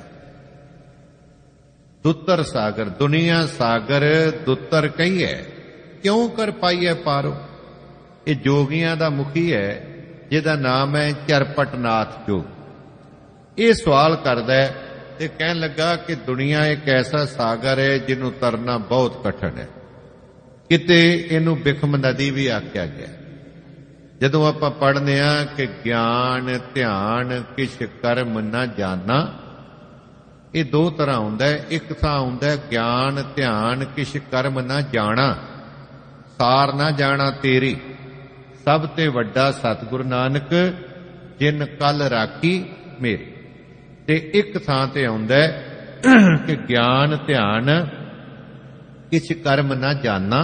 ਦੁੱਤਰ ਸਾਗਰ, ਦੁਨੀਆ ਸਾਗਰ ਦੁੱਤਰ ਕਹੀਏ, ਕਿਉਂ ਕਰ ਪਾਈਐ ਪਾਰੋ। ਇਹ ਜੋਗੀਆਂ ਦਾ ਮੁਖੀ ਹੈ ਜਿਹਦਾ ਨਾਮ ਹੈ ਚਰਪਟਨਾਥ ਜੋਗ। ਇਹ ਸਵਾਲ ਕਰਦਾ ਹੈ ਤੇ ਕਹਿਣ ਲੱਗਾ ਕਿ ਦੁਨੀਆ ਇੱਕ ਐਸਾ ਸਾਗਰ ਹੈ ਜਿਹਨੂੰ ਤਰਨਾ ਬਹੁਤ ਕਠਿਨ ਹੈ। ਕਿਤੇ ਇਹਨੂੰ ਬਿਖਮ ਨਦੀ ਵੀ ਆਖਿਆ ਗਿਆ। ਜਦੋਂ ਆਪਾਂ ਪੜ੍ਹਦੇ ਹਾਂ ਕਿ ਗਿਆਨ ਧਿਆਨ ਕਿਛ ਕਰਮ ਨਾ ਜਾਣਾ, ਇਹ ਦੋ ਤਰ੍ਹਾਂ ਹੁੰਦਾ ਹੈ। ਇੱਕ ਥਾਂ ਹੁੰਦਾ ਹੈ ਗਿਆਨ ਧਿਆਨ ਕਿਛ ਕਰਮ ਨਾ ਜਾਣਾ, ਸਾਰ ਨਾ ਜਾਣਾ ਤੇਰੀ, ਸਭ ਤੇ ਵੱਡਾ ਸਤਿਗੁਰੂ ਨਾਨਕ ਜਿਨ ਕਲ ਰਾਖੀ ਮੇਰੀ। ਤੇ ਇੱਕ ਥਾਂ ਤੇ ਆਉਂਦਾ ਹੈ ਕਿ ਗਿਆਨ ਧਿਆਨ ਕਿਛ ਕਰਮ ਨਾ ਜਾਣਾ,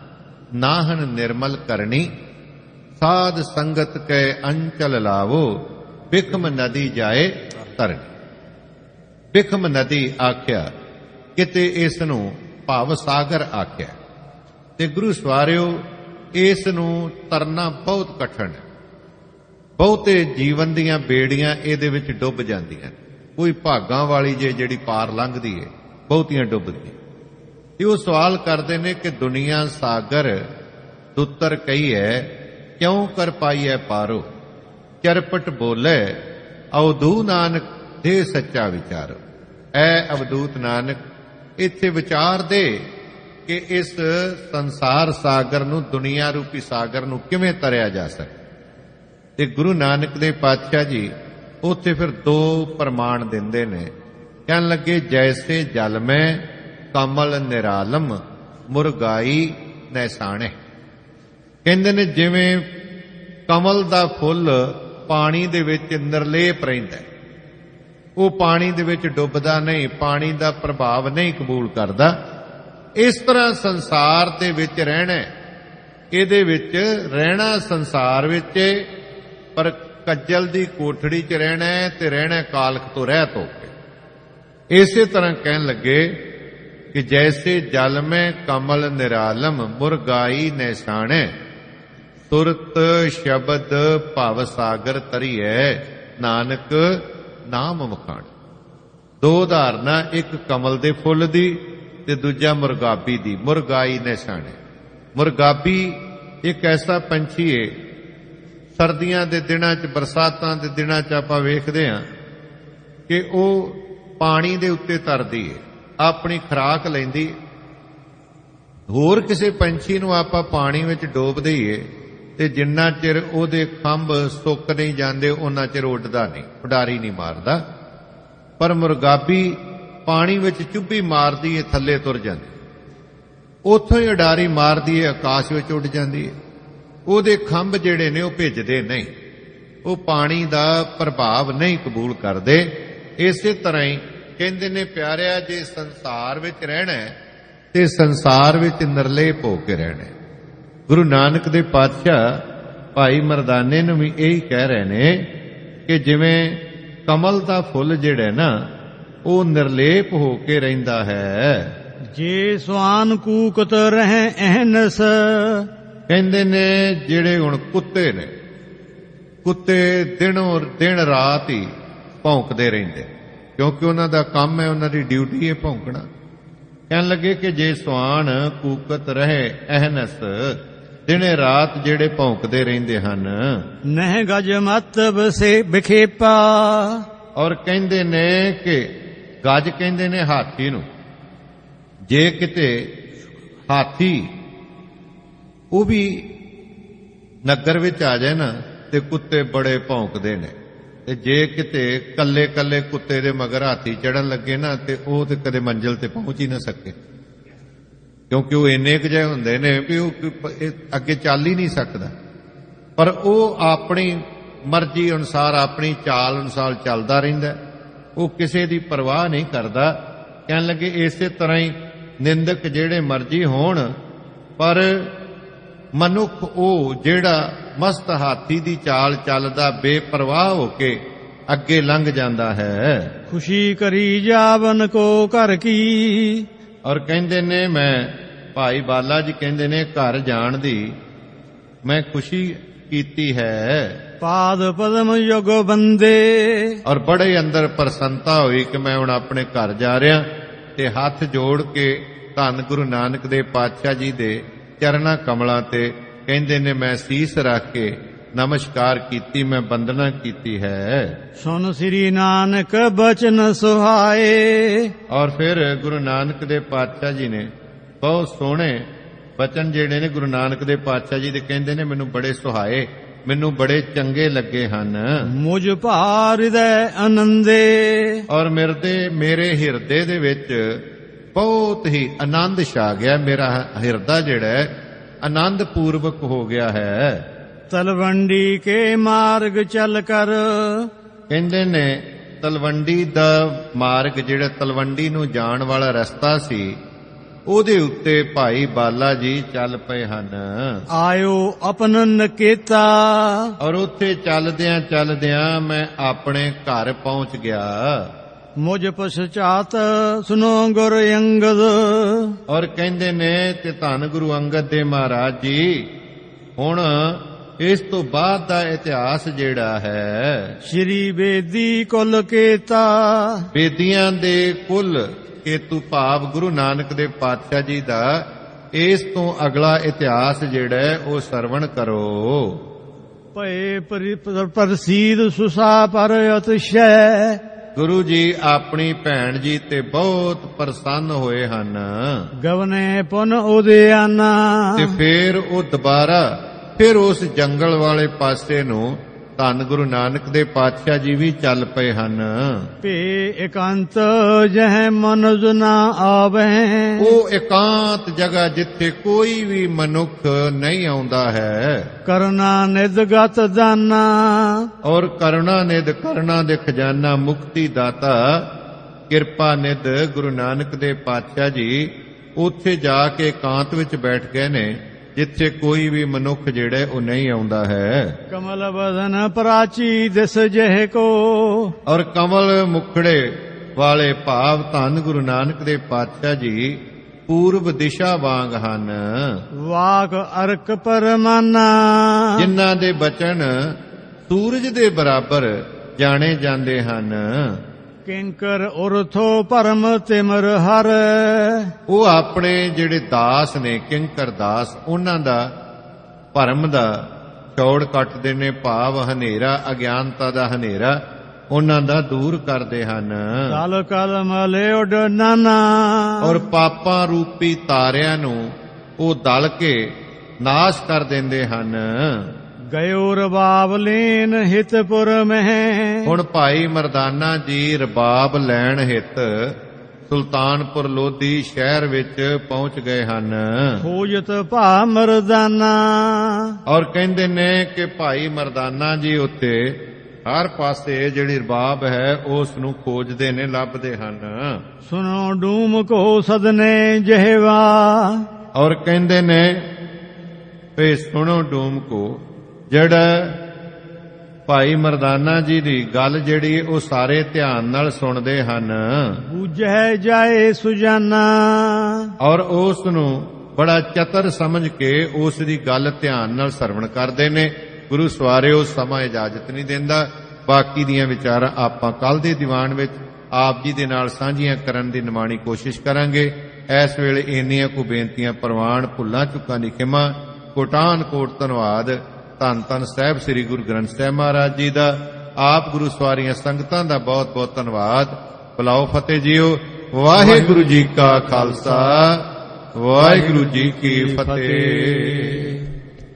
ਨਾਹਨ ਨਿਰਮਲ ਕਰਨੀ, ਸਾਧ ਸੰਗਤ ਕੈ ਅੰਚਲ ਲਾਵੋ, ਬਿਖਮ ਨਦੀ ਜਾਏ ਤਰਨੀ। ਬਿਖਮ ਨਦੀ ਆਖਿਆ, ਕਿਤੇ ਇਸ ਨੂੰ ਭਵ ਸਾਗਰ ਆਖਿਆ। ਤੇ ਗੁਰੂ ਸਵਾਰਿਓ, ਇਸ ਨੂੰ ਤਰਨਾ ਬਹੁਤ ਕਠਿਨ ਹੈ। ਬਹੁਤੇ ਜੀਵਨ ਦੀਆਂ ਬੇੜੀਆਂ ਇਹਦੇ ਵਿੱਚ ਡੁੱਬ ਜਾਂਦੀਆਂ। ਕੋਈ ਭਾਗਾਂ ਵਾਲੀ ਜੇ ਜਿਹੜੀ ਪਾਰ ਲੰਘਦੀ ਹੈ, ਬਹੁਤੀਆਂ ਡੁੱਬਦੀਆਂ। ਤੇ ਉਹ ਸਵਾਲ ਕਰਦੇ ਨੇ ਕਿ ਦੁਨੀਆ ਸਾਗਰ ਦੁੱਤਰ ਕਹੀ ਹੈ, ਕਿਉਂ ਕਰ ਪਾਈਐ ਪਾਰੋ। ਚਰਪਟ ਬੋਲੇ ਅਵਧੂ ਨਾਨਕ ਦੇ ਸੱਚਾ ਵਿਚਾਰੋ। ਐ ਅਵਧੂਤ ਨਾਨਕ, ਇੱਥੇ ਵਿਚਾਰ ਦੇ ਕਿ ਇਸ ਸੰਸਾਰ ਸਾਗਰ ਨੂੰ, ਦੁਨੀਆ ਰੂਪੀ ਸਾਗਰ ਨੂੰ ਕਿਵੇਂ ਤਰਿਆ ਜਾ ਸਕਦਾ। ਤੇ ਗੁਰੂ ਨਾਨਕ ਦੇਵ ਪਾਤਸ਼ਾਹ ਜੀ ਉੱਥੇ ਫਿਰ ਦੋ ਪ੍ਰਮਾਣ ਦਿੰਦੇ ਨੇ। ਕਹਿਣ ਲੱਗੇ, ਜੈਸੇ ਜਲ ਮੈਂ ਕਮਲ ਨਿਰਾਲਮ, ਮੁਰਗਾਈ ਨੈਸਾਣੇ। ਕਹਿੰਦੇ ਨੇ ਜਿਵੇਂ ਕਮਲ ਦਾ ਫੁੱਲ ਪਾਣੀ ਦੇ ਵਿੱਚ ਨਿਰਲੇਪ ਰਹਿੰਦਾ, ਉਹ ਪਾਣੀ ਦੇ ਵਿੱਚ ਡੁੱਬਦਾ ਨਹੀਂ, ਪਾਣੀ ਦਾ ਪ੍ਰਭਾਵ ਨਹੀਂ ਕਬੂਲ ਕਰਦਾ। ਇਸ ਤਰ੍ਹਾਂ ਸੰਸਾਰ ਦੇ ਵਿੱਚ ਰਹਿਣਾ, ਇਹਦੇ ਵਿੱਚ ਰਹਿਣਾ ਸੰਸਾਰ ਵਿੱਚ, ਪਰ ਕੱਜਲ ਦੀ ਕੋਠੜੀ 'ਚ ਰਹਿਣਾ ਤੇ ਰਹਿਣਾ ਕਾਲਖ ਤੋਂ ਰਹਿਤ ਹੋ ਕੇ। ਇਸੇ ਤਰ੍ਹਾਂ ਕਹਿਣ ਲੱਗੇ ਕਿ ਜੈਸੇ ਜਲ ਮੈਂ ਕਮਲ ਨਿਰਾਲਮ, ਮੁਰਗਾਈ ਨੈਸਾਣੇ, ਤੁਰਤ ਸ਼ਬਦ ਭਵ ਸਾਗਰ ਤਰੀਐ, ਨਾਨਕ ਨਾਮ ਵਖਾਣ। ਦੋ ਉਦਾਹਰਨਾਂ, ਇੱਕ ਕਮਲ ਦੇ ਫੁੱਲ ਦੀ ਤੇ ਦੂਜਾ ਮੁਰਗਾਬੀ ਦੀ। ਮੁਰਗਾਈ ਨੈਸਾਣੇ, ਮੁਰਗਾਬੀ ਇੱਕ ਐਸਾ ਪੰਛੀ ਹੈ, ਸਰਦੀਆਂ ਦੇ ਦਿਨਾਂ 'ਚ, ਬਰਸਾਤਾਂ ਦੇ ਦਿਨਾਂ 'ਚ ਆਪਾਂ ਵੇਖਦੇ ਹਾਂ ਕਿ ਉਹ ਪਾਣੀ ਦੇ ਉੱਤੇ ਤਰਦੀ ਹੈ, ਆਪਣੀ ਖੁਰਾਕ ਲੈਂਦੀ। ਹੋਰ ਕਿਸੇ ਪੰਛੀ ਨੂੰ ਆਪਾਂ ਪਾਣੀ ਵਿੱਚ ਡੋਬ ਦਈਏ ਤੇ ਜਿੰਨਾ ਚਿਰ ਉਹਦੇ ਖੰਭ ਸੁੱਕ ਨਹੀਂ ਜਾਂਦੇ ਉਹਨਾਂ ਚਿਰ ਉੱਡਦਾ ਨਹੀਂ, ਉਡਾਰੀ ਨਹੀਂ ਮਾਰਦਾ। ਪਰ ਮੁਰਗਾਬੀ ਪਾਣੀ ਵਿੱਚ ਚੁੱਭੀ ਮਾਰਦੀ ਹੈ, ਥੱਲੇ ਤੁਰ ਜਾਂਦੀ, ਉੱਥੋਂ ਹੀ ਉਡਾਰੀ ਮਾਰਦੀ ਹੈ, ਆਕਾਸ਼ ਵਿੱਚ ਉੱਡ ਜਾਂਦੀ ਹੈ। ਉਹਦੇ ਖੰਭ ਜਿਹੜੇ ਨੇ ਉਹ ਭਿੱਜਦੇ ਨਹੀਂ, ਉਹ ਪਾਣੀ ਦਾ ਪ੍ਰਭਾਵ ਨਹੀਂ ਕਬੂਲ ਕਰਦੇ। ਇਸੇ ਤਰ੍ਹਾਂ ਹੀ ਕਹਿੰਦੇ ਨੇ ਪਿਆਰਿਆ, ਜੇ ਸੰਸਾਰ ਵਿੱਚ ਰਹਿਣਾ ਤੇ ਸੰਸਾਰ ਵਿੱਚ ਨਿਰਲੇਪ ਹੋ ਕੇ ਰਹਿਣਾ। ਗੁਰੂ ਨਾਨਕ ਦੇ ਪਾਤਸ਼ਾਹ ਭਾਈ ਮਰਦਾਨੇ ਨੂੰ ਵੀ ਇਹੀ ਕਹਿ ਰਹੇ ਨੇ ਕਿ ਜਿਵੇਂ ਕਮਲ ਦਾ ਫੁੱਲ ਜਿਹੜਾ ਨਾ ਉਹ ਨਿਰਲੇਪ ਹੋ ਕੇ ਰਹਿੰਦਾ ਹੈ। ਜੇ ਸਵਾਨ ਕੂਕਤ ਰਹਿ ਅਹਨਸ। ਕਹਿੰਦੇ ਨੇ ਜਿਹੜੇ ਹੁਣ ਕੁੱਤੇ ਨੇ, ਕੁੱਤੇ ਦਿਨੋਂ ਦਿਨ ਰਾਤ ਹੀ ਭੌਂਕਦੇ ਰਹਿੰਦੇ, ਕਿਉਂਕਿ ਉਹਨਾਂ ਦਾ ਕੰਮ ਹੈ, ਉਹਨਾਂ ਦੀ ਡਿਊਟੀ ਹੈ ਭੌਂਕਣਾ। ਕਹਿਣ ਲੱਗੇ ਕਿ ਜੇ ਸਵਾਨ ਕੂਕਤ ਰਹੇ ਅਹਨਸ, ਦਿਨੇ ਰਾਤ ਜਿਹੜੇ ਭੌਂਕਦੇ ਰਹਿੰਦੇ ਹਨ। ਨਹਿ ਗਜ ਮਤ ਬਸੇ ਵਿਖੇਪਾ। ਔਰ ਕਹਿੰਦੇ ਨੇ ਕਿ ਗੱਜ ਕਹਿੰਦੇ ਨੇ ਹਾਥੀ ਨੂੰ, ਜੇ ਕਿਤੇ ਹਾਥੀ ਉਹ ਵੀ ਨਗਰ ਵਿੱਚ ਆ ਜਾਏ ਨਾ ਤੇ ਕੁੱਤੇ ਬੜੇ ਭੌਂਕਦੇ ਨੇ, ਤੇ ਜੇ ਕਿਤੇ ਕੱਲੇ ਕੱਲੇ ਕੁੱਤੇ ਦੇ ਮਗਰ ਹਾਥੀ ਚੜਨ ਲੱਗੇ ਨਾ ਤੇ ਉਹ ਤੇ ਕਦੇ ਮੰਜ਼ਿਲ ਤੇ ਪਹੁੰਚ ਹੀ ਨਾ ਸਕੇ, ਕਿਉਂਕਿ ਉਹ ਇੰਨੇ ਕੁ ਜਿਹੇ ਹੁੰਦੇ ਨੇ ਵੀ ਉਹ ਅੱਗੇ ਚੱਲ ਹੀ ਨਹੀਂ ਸਕਦਾ। ਪਰ ਉਹ ਆਪਣੀ ਮਰਜ਼ੀ ਅਨੁਸਾਰ, ਆਪਣੀ ਚਾਲ ਅਨੁਸਾਰ ਚੱਲਦਾ ਰਹਿੰਦਾ, ਉਹ ਕਿਸੇ ਦੀ ਪਰਵਾਹ ਨਹੀਂ ਕਰਦਾ। ਕਹਿਣ ਲੱਗੇ ਇਸੇ ਤਰ੍ਹਾਂ ਹੀ ਨਿੰਦਕ ਜਿਹੜੇ ਮਰਜ਼ੀ ਹੋਣ, ਪਰ ਮਨੁੱਖ ਉਹ ਜਿਹੜਾ ਮਸਤ ਹਾਥੀ ਦੀ ਚਾਲ ਚੱਲਦਾ, ਬੇਪਰਵਾਹ ਹੋ ਕੇ ਅੱਗੇ ਲੰਘ ਜਾਂਦਾ ਹੈ। ਖੁਸ਼ੀ ਕਰੀ ਜਾਵਨ ਕੋ ਘਰ ਕੀ। ਔਰ ਕਹਿੰਦੇ ਨੇ, ਮੈਂ ਭਾਈ ਬਾਲਾ ਜੀ ਕਹਿੰਦੇ ਨੇ, ਘਰ ਜਾਣ ਦੀ ਮੈਂ ਖੁਸ਼ੀ ਕੀਤੀ ਹੈ। ਪਾਦ ਪਦਮ ਯੁਗ ਬੰਦੇ। ਔਰ ਬੜੇ ਅੰਦਰ ਪ੍ਰਸੰਨਤਾ ਹੋਈ ਕਿ ਮੈਂ ਹੁਣ ਆਪਣੇ ਘਰ ਜਾ ਰਿਹਾ, ਤੇ ਹੱਥ ਜੋੜ ਕੇ ਧੰਨ ਗੁਰੂ ਨਾਨਕ ਦੇ ਪਾਤਸ਼ਾਹ ਜੀ ਦੇ ਚਰਨਾਂ ਕਮਲਾਂ ਤੇ ਕਹਿੰਦੇ ਨੇ ਮੈਂ ਸੀਸ ਰੱਖ ਕੇ ਨਮਸਕਾਰ ਕੀਤੀ, ਮੈਂ ਬੰਦਨਾ ਕੀਤੀ ਹੈ। ਸੁਨ ਸ੍ਰੀ ਨਾਨਕ ਬਚਨ ਸੁਹਾਏ। ਔਰ ਫਿਰ ਗੁਰੂ ਨਾਨਕ ਦੇ ਪਾਤਸ਼ਾਹ ਜੀ ਨੇ ਬਹੁਤ ਸੋਹਣੇ ਬਚਨ ਜਿਹੜੇ ਨੇ ਗੁਰੂ ਨਾਨਕ ਦੇ ਪਾਤਸ਼ਾਹ ਜੀ ਦੇ ਕਹਿੰਦੇ ਨੇ ਮੈਨੂੰ ਬੜੇ ਸੁਹਾਏ, ਮੈਨੂੰ ਬੜੇ ਚੰਗੇ ਲੱਗੇ ਹਨ। ਮੁਝ ਭਾਰ ਹਿਰਦੈ ਆਨੰਦੇ। ਔਰ ਮੇਰੇ ਮੇਰੇ ਹਿਰਦੇ ਦੇ ਵਿੱਚ ਬਹੁਤ ਹੀ ਆਨੰਦ ਛਾ ਗਿਆ, ਮੇਰਾ ਹਿਰਦਾ ਜਿਹੜਾ ਆਨੰਦ ਪੂਰਵਕ ਹੋ ਗਿਆ ਹੈ। ਤਲਵੰਡੀ ਕੇ ਮਾਰਗ ਚੱਲ ਕਰ। ਕਹਿੰਦੇ ਨੇ ਤਲਵੰਡੀ ਦਾ ਮਾਰਗ, ਜਿਹੜਾ ਤਲਵੰਡੀ ਨੂੰ ਜਾਣ ਵਾਲਾ ਰਸਤਾ ਸੀ, ਉਹਦੇ ਉੱਤੇ ਭਾਈ ਬਾਲਾ ਜੀ ਚੱਲ ਪਏ ਹਨ। ਆਇਓ ਆਪਨ ਨਕੇਤਾ। ਔਰ ਉੱਥੇ ਚੱਲਦਿਆਂ ਚੱਲਦਿਆਂ ਮੈਂ ਆਪਣੇ ਘਰ ਪਹੁੰਚ ਗਿਆ। ਮੁਝ ਪਛਾਤ ਸੁਨੋ ਗੁਰ ਅੰਗਦ। ਔਰ ਕਹਿੰਦੇ ਨੇ ਤੇ ਧੰਨ ਗੁਰੂ ਅੰਗਦ ਦੇ ਮਹਾਰਾਜ ਜੀ, ਹੁਣ ਇਸ ਤੋਂ ਬਾਅਦ ਦਾ ਇਤਿਹਾਸ ਜਿਹੜਾ ਹੈ, ਸ਼੍ਰੀ ਬੇਦੀ ਕੁਲ ਕੇਤਾ। ਬੇਦੀਆਂ ਦੇ ਕੁਲ ਕੇਤੂ ਭਾਵ ਗੁਰੂ ਨਾਨਕ ਦੇ ਪਾਤਸ਼ਾਹ ਜੀ ਦਾ ਇਸ ਤੋਂ ਅਗਲਾ ਇਤਿਹਾਸ ਜਿਹੜਾ ਉਹ ਸਰਵਣ ਕਰੋ। ਭਏ ਪ੍ਰਸੀਦ ਸੁਸਾ ਪਰ ਅਤਿਸ਼ੈ। ਗੁਰੂ ਜੀ ਆਪਣੀ ਭੈਣ ਜੀ ਤੇ ਬਹੁਤ ਪ੍ਰਸੰਨ ਹੋਏ ਹਨ। ਗਵਨੇ ਪੁਨ ਉਦਿਆਨਾ। ਤੇ ਫਿਰ ਉਹ ਦੁਬਾਰਾ ਫਿਰ ਉਸ ਜੰਗਲ ਵਾਲੇ ਪਾਸੇ ਨੂੰ ਧੰਨ ਗੁਰੂ ਨਾਨਕ ਦੇ ਪਾਤਸ਼ਾਹ ਜੀ ਵੀ ਚੱਲ ਪਏ ਹਨ। ਭੇ ਇਕਾਂਤ ਜਹ ਮਨੁਜ ਨਾ ਆਵੇ। ਉਹ ਇਕਾਂਤ ਜਗ੍ਹਾ ਜਿੱਥੇ ਕੋਈ ਵੀ ਮਨੁੱਖ ਨਹੀਂ ਆਉਂਦਾ ਹੈ। ਕਰਨਾ ਨਿਧ ਗਤ ਦਾਨਾ। ਔਰ ਕਰਨਾ ਨਿਧ, ਕਰਨਾ ਦੇ ਖਜ਼ਾਨਾ, ਮੁਕਤੀ ਦਾਤਾ, ਕਿਰਪਾ ਨਿਧ ਗੁਰੂ ਨਾਨਕ ਦੇ ਪਾਤਸ਼ਾਹ ਜੀ ਉੱਥੇ ਜਾ ਕੇ ਇਕਾਂਤ ਵਿੱਚ ਬੈਠ ਗਏ ਨੇ, ਜਿੱਥੇ ਕੋਈ ਵੀ ਮਨੁੱਖ ਜਿਹੜਾ ਉਹ ਨਹੀਂ ਆਉਂਦਾ ਹੈ। ਕਮਲ ਬਦਨ ਪ੍ਰਾਚੀ ਦਿਸ ਜਿਹੇ ਕੋ। ਔਰ ਕਮਲ ਮੁਖੜੇ ਵਾਲੇ ਭਾਵ ਧੰਨ ਗੁਰੂ ਨਾਨਕ ਦੇ ਪਾਤਸ਼ਾਹ ਜੀ ਪੂਰਬ ਦਿਸ਼ਾ ਵਾਂਗ ਹਨ। ਵਾਕ ਅਰਕ ਪਰਮਾਨਾ। ਜਿਨ੍ਹਾਂ ਦੇ ਬਚਨ ਸੂਰਜ ਦੇ ਬਰਾਬਰ ਜਾਣੇ ਜਾਂਦੇ ਹਨ। ਕਿੰਕਰ ਉਰਥੋ ਭਰਮ ਤਿਮਰ ਹਰ। ਉਹ ਆਪਣੇ ਜਿਹੜੇ ਦਾਸ ਨੇ, ਕਿੰਕਰ ਦਾਸ, ਉਹਨਾਂ ਦਾ ਭਰਮ ਦਾ ਚੌੜ ਕੱਟਦੇ ਨੇ, ਭਾਵ ਹਨੇਰਾ, ਅਗਿਆਨਤਾ ਦਾ ਹਨੇਰਾ ਉਹਨਾਂ ਦਾ ਦੂਰ ਕਰਦੇ ਹਨ। ਕਲ ਕਲ ਮਲੇ ਉਡ ਨਾਨਾ। ਔਰ ਪਾਪਾਂ ਰੂਪੀ ਤਾਰਿਆਂ ਨੂੰ ਉਹ ਦਲ ਕੇ ਨਾਸ਼ ਕਰ ਦਿੰਦੇ ਹਨ। ਗਇਓ ਰਬਾਬ ਲੈਨ ਹਿਤਪੁਰ ਮਹਿ। ਹੁਣ ਭਾਈ ਮਰਦਾਨਾ ਜੀ ਰਬਾਬ ਲੈਣ ਹਿਤ ਸੁਲਤਾਨਪੁਰ ਲੋਧੀ ਸ਼ਹਿਰ ਵਿੱਚ ਪਹੁੰਚ ਗਏ ਹਨ। ਖੋਜਤ ਭਾ ਮਰਦਾਨਾ। ਔਰ ਕਹਿੰਦੇ ਨੇ ਕਿ ਭਾਈ ਮਰਦਾਨਾ ਜੀ ਉੱਤੇ ਹਰ ਪਾਸੇ ਜਿਹੜੀ ਰਬਾਬ ਹੈ ਉਸ ਨੂੰ ਖੋਜਦੇ ਨੇ, ਲੱਭਦੇ ਹਨ। ਸੁਨੋ ਡੂਮ ਕੋ ਸਦਨੇ ਜਿਹਵਾ। ਔਰ ਕਹਿੰਦੇ ਨੇ ਵੀ ਸੁਣੋ ਡੂਮ ਕੋ, ਜਿਹੜਾ ਭਾਈ ਮਰਦਾਨਾ ਜੀ ਦੀ ਗੱਲ ਜਿਹੜੀ ਉਹ ਸਾਰੇ ਧਿਆਨ ਨਾਲ ਸੁਣਦੇ ਹਨ। ਬੂਝੈ ਜਾਏ ਸੁਜਾਨਾ। ਔਰ ਉਸ ਨੂੰ ਬੜਾ ਚਤਰ ਸਮਝ ਕੇ ਉਸ ਦੀ ਗੱਲ ਧਿਆਨ ਨਾਲ ਸਰਵਣ ਕਰਦੇ ਨੇ। ਗੁਰੂ ਸਵਾਰਿਓ ਸਮਾਂ ਇਜਾਜ਼ਤ ਨਹੀਂ ਦਿੰਦਾ, ਬਾਕੀ ਦੀਆਂ ਵਿਚਾਰਾਂ ਆਪਾਂ ਕੱਲ ਦੇ ਦੀਵਾਨ ਵਿੱਚ ਆਪ ਜੀ ਦੇ ਨਾਲ ਸਾਂਝੀਆਂ ਕਰਨ ਦੀ ਨਿਮਾਣੀ ਕੋਸ਼ਿਸ਼ ਕਰਾਂਗੇ। ਇਸ ਵੇਲੇ ਇੰਨੀਆਂ ਕੁ ਬੇਨਤੀਆਂ ਪ੍ਰਵਾਨ, ਭੁੱਲਾਂ ਚੁੱਕਾਂ ਦੀ ਖਿਮਾ। ਕੋਟਾਨ ਕੋਟ ਧੰਨਵਾਦ ਧੰਨ ਧੰਨ ਸਾਹਿਬ ਸ੍ਰੀ ਗੁਰੂ ਗ੍ਰੰਥ ਸਾਹਿਬ ਮਹਾਰਾਜ ਜੀ ਦਾ। ਆਪ ਗੁਰੂ ਸਵਾਰੀਆਂ ਸੰਗਤਾਂ ਦਾ ਬਹੁਤ ਬਹੁਤ ਧੰਨਵਾਦ। ਬੁਲਾਓ ਫਤਿਹ ਜੀਓ। ਵਾਹਿਗੁਰੂ ਜੀ ਕਾ ਖਾਲਸਾ ਵਾਹਿਗੁਰੂ ਜੀ ਕੀ ਫਤਿਹ।